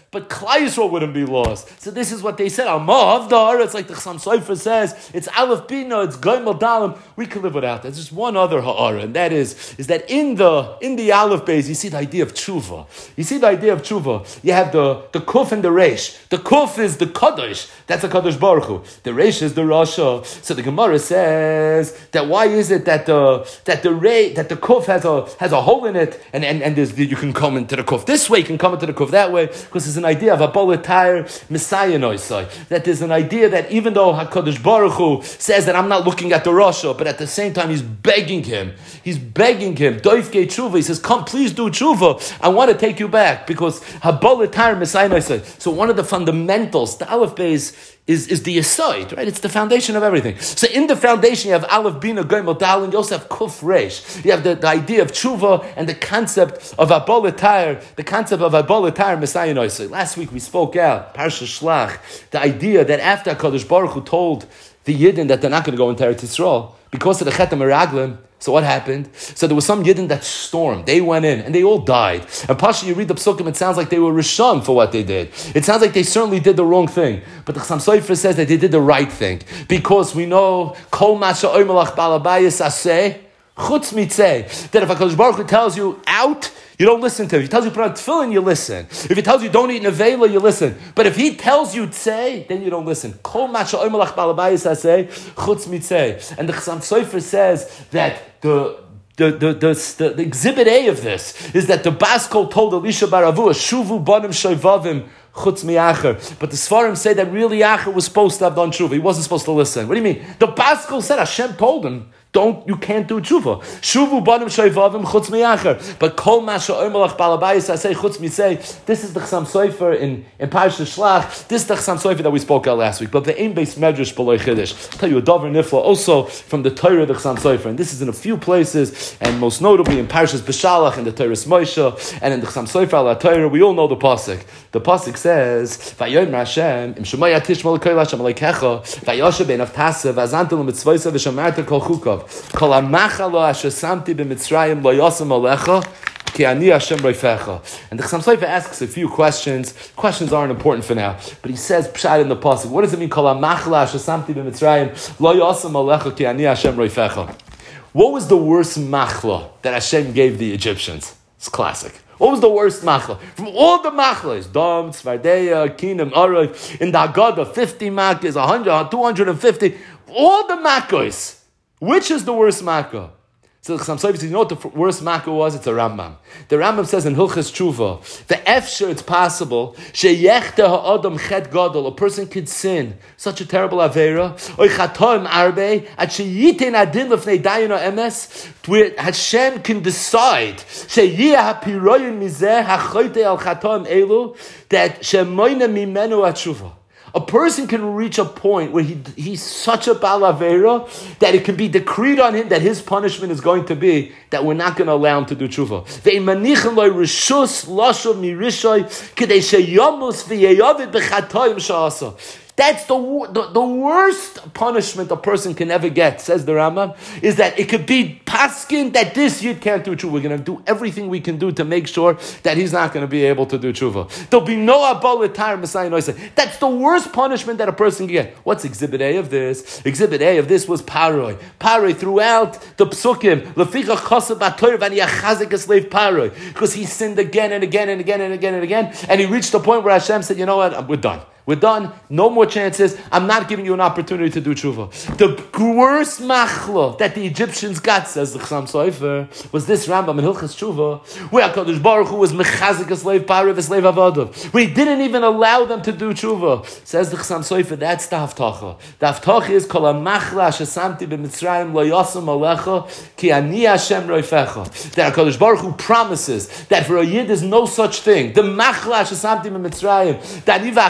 but Klal Yisrael wouldn't be lost. So this is what they said. Amavdar, it's like the Chassam Sofer says, it's Aleph Bina, it's Goimel Dalim. We can live without that. There's just one other ha'ara, and that is that in the Aleph Beis, you see the idea of tshuva. You see the idea of tshuva. You have the kuf and the reish. The kuf is the kadosh. That's a kadosh baruch Hu. The reish is the rasha. So the Gemara says that why is it that the kuf has a hole in it, and you can come into the kuf this way, you can come into the kuf that way, because there's an idea of a boletayr messiah noisai. That there's an idea that even though HaKadosh Baruch Hu says that I'm not looking at the rasha, but at the same time he's begging him, doifkei tshuva, he says, come please do tshuva, I want to take you back, because haboletayr messiah noisai. So one of the fundamentals, the Aleph Beis, is the Yesod, right? It's the foundation of everything. So in the foundation, you have Aleph, Bina, Goimel, Dalet, you also have Kuf, Reish. You have the idea of Tshuva and the concept of Aboletayr, Messiah Noisei. Last week we spoke out, Parsha Shlach, the idea that after HaKadosh Baruch Hu told the Yidden that they're not going to go into Eretz Yisrael, because of the Chetam Meraglim, so what happened? So there was some Yidden that stormed. They went in and they all died. And Pasha, you read the Psukim, it sounds like they were Rishon for what they did. It sounds like they certainly did the wrong thing. But the Chassam Sofer says that they did the right thing. Because we know, Kol Masha Oimelach Balabayis Aseh, Chutz Mitzeh, that if HaKadosh Baruch Hu tells you out, you don't listen to him. If he tells you put on tefillin, you listen. If he tells you don't eat nevela, you listen. But if he tells you tzei, then you don't listen. Kol masha oimelach balabayis aseh chutz mitzei. And the Chassam Sofer says that the exhibit A of this is that the Baskol told Elisha bar Avua, shuvu banim shoivavim chutz mi'acher. But the Sfarim say that really Acher was supposed to have done tshuva. He wasn't supposed to listen. What do you mean? The Baskol said Hashem told him, you can't do tshuva. Shuvu banim shoivavim chutz mi'acher. But kol masha oimelach balabayis aseh chutz mitzeh. This is the Chassam Sofer in Parsha Shlach. This is the Chassam Sofer that we spoke about last week. But the Ein Beis Medrash B'loi Chiddush. I'll tell you a davar nifla also from the Torah of the Chassam Sofer. And this is in a few places, and most notably in Parshas B'Shalach, in the Torah Moshe, and in the Chassam Sofer al Torah. We all know the pasuk. The pasuk says, "Vayomer Hashem im shemaya tishmol kol Hashem aleikecha vayoshe ben avtasa vazantel mitzvosa v'shamarta kol chukav kol hamacha lo asher samti b'mitzrayim lo yosem alecha ki ani Hashem roifecha." And the Chassam Sofer asks a few questions. Questions aren't important for now, but he says pshat in the pasuk. What does it mean? Kol hamacha lo asher samti b'mitzrayim lo yosem alecha ki ani Hashem roifecha. What was the worst machla that Hashem gave the Egyptians? It's classic. What was the worst machla? From all the machlas, Dom, Tzvardeya, Kinam, Aroi, in the Haggadah, 50 makas, 100, 250, all the makos. Which is the worst makkah? So the Chassam Sofer says, you know what the worst makkah was? It's a Rambam. The Rambam says in Hilchas Tshuva, the efsher, it's possible, sheyechte ha'adam chet gadol, a person could sin such a terrible avera, oy chatoim arbe, at sheyiten adin lefnei dayan emes, where Hashem can decide, sheyeh hapiroyin mizeh hachoyte al chatoim elu, that shemoyne mimenu atshuva. A person can reach a point where he's such a balavera that it can be decreed on him that his punishment is going to be that we're not going to allow him to do tshuva. That's the worst punishment a person can ever get, says the Rambam, is that it could be paskin that this Yid can't do tshuva. We're going to do everything we can do to make sure that he's not going to be able to do tshuva. There'll be no aboletayr Messiah Noisei. That's the worst punishment that a person can get. What's Exhibit A of this? Exhibit A of this was Paroi. Paroi throughout the psukim, leficha chasab b'Torah v'ani achazek a slave Paroi, because he sinned again and again and again and again and again, and he reached the point where Hashem said, you know what, we're done. We're done. No more chances. I'm not giving you an opportunity to do tshuva. The worst machla that the Egyptians got, says the Chassam Sofer, was this Rambam in Hilchas Tshuva, where HaKadosh Baruch Hu was mechazik a slave parav, a slave avadav. We didn't even allow them to do tshuva. Says the Chassam Sofer, that's the haftacha. The haftacha is kol hamachla shesamti b'mitzrayim lo yosem alecha ki ani Hashem roifecha. That HaKadosh Baruch Hu promises that for a Yid there's no such thing. The machla shesamti b'mitzrayim, that iva chazik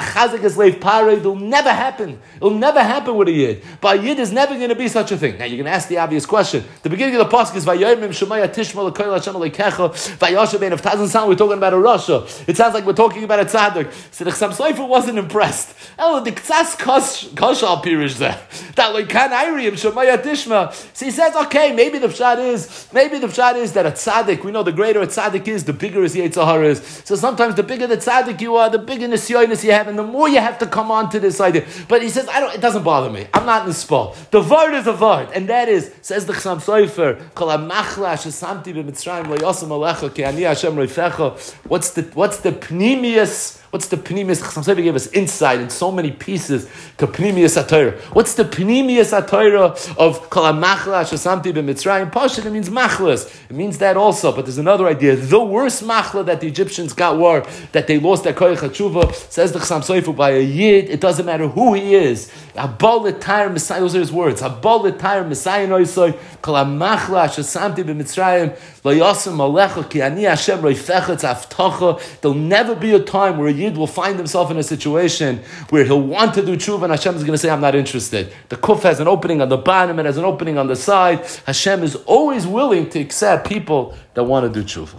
Tzadikas Leif Pare, it'll never happen. It'll never happen with a Yid. But a Yid is never going to be such a thing. Now you're going to ask the obvious question. The beginning of the pasuk is Vayoyimim Shemaya Tishma L'Koil Hashem Alekecha Vayosha Ben. If it doesn't sound we're talking about a Rasha, it sounds like we're talking about a Tzadik. So the Chassam Sofer wasn't impressed. Oh, the Ktsas Koshal Pirish there. That like Kan Iriyim Shemaya Tishma. So he says, okay, maybe the pshat is that a tzaddik, we know the greater a tzaddik is, the bigger his Yetzer Hara is. So sometimes the bigger the tzaddik you are, the bigger nisyonis you have, and the more you have to come on to this idea. But he says, it doesn't bother me. I'm not in the spot. The word is a word, and that is, says the Chassam Sofer, Kol HaMachla shesamti b'Mitzrayim lo yosem alecha ki ani Hashem roifecha. What's the pnimius? What's the pnimius? Chassam Sofer gave us insight in so many pieces to pnimius HaTorah. What's the pnimius HaTorah of Kol HaMachla shesamti b'Mitzrayim? Pashut, it means machlas. It means that also, but there's another idea. The worst machla that the Egyptians got were that they lost their koyach hatshuva. Says the Chassam Sofer, by a Yid, it doesn't matter who he is. Abol l'tayr Messiah, those are his words. Abol l'tayr Messiah noisoy, Kol HaMachla shesamti b'Mitzrayim, lo yosem alecha ki ani Hashem roifecha tzavtocha. There'll never be a time where a Yid will find himself in a situation where he'll want to do tshuva and Hashem is going to say, I'm not interested. The kuf has an opening on the bottom and has an opening on the side. Hashem is always willing to accept people that want to do tshuva.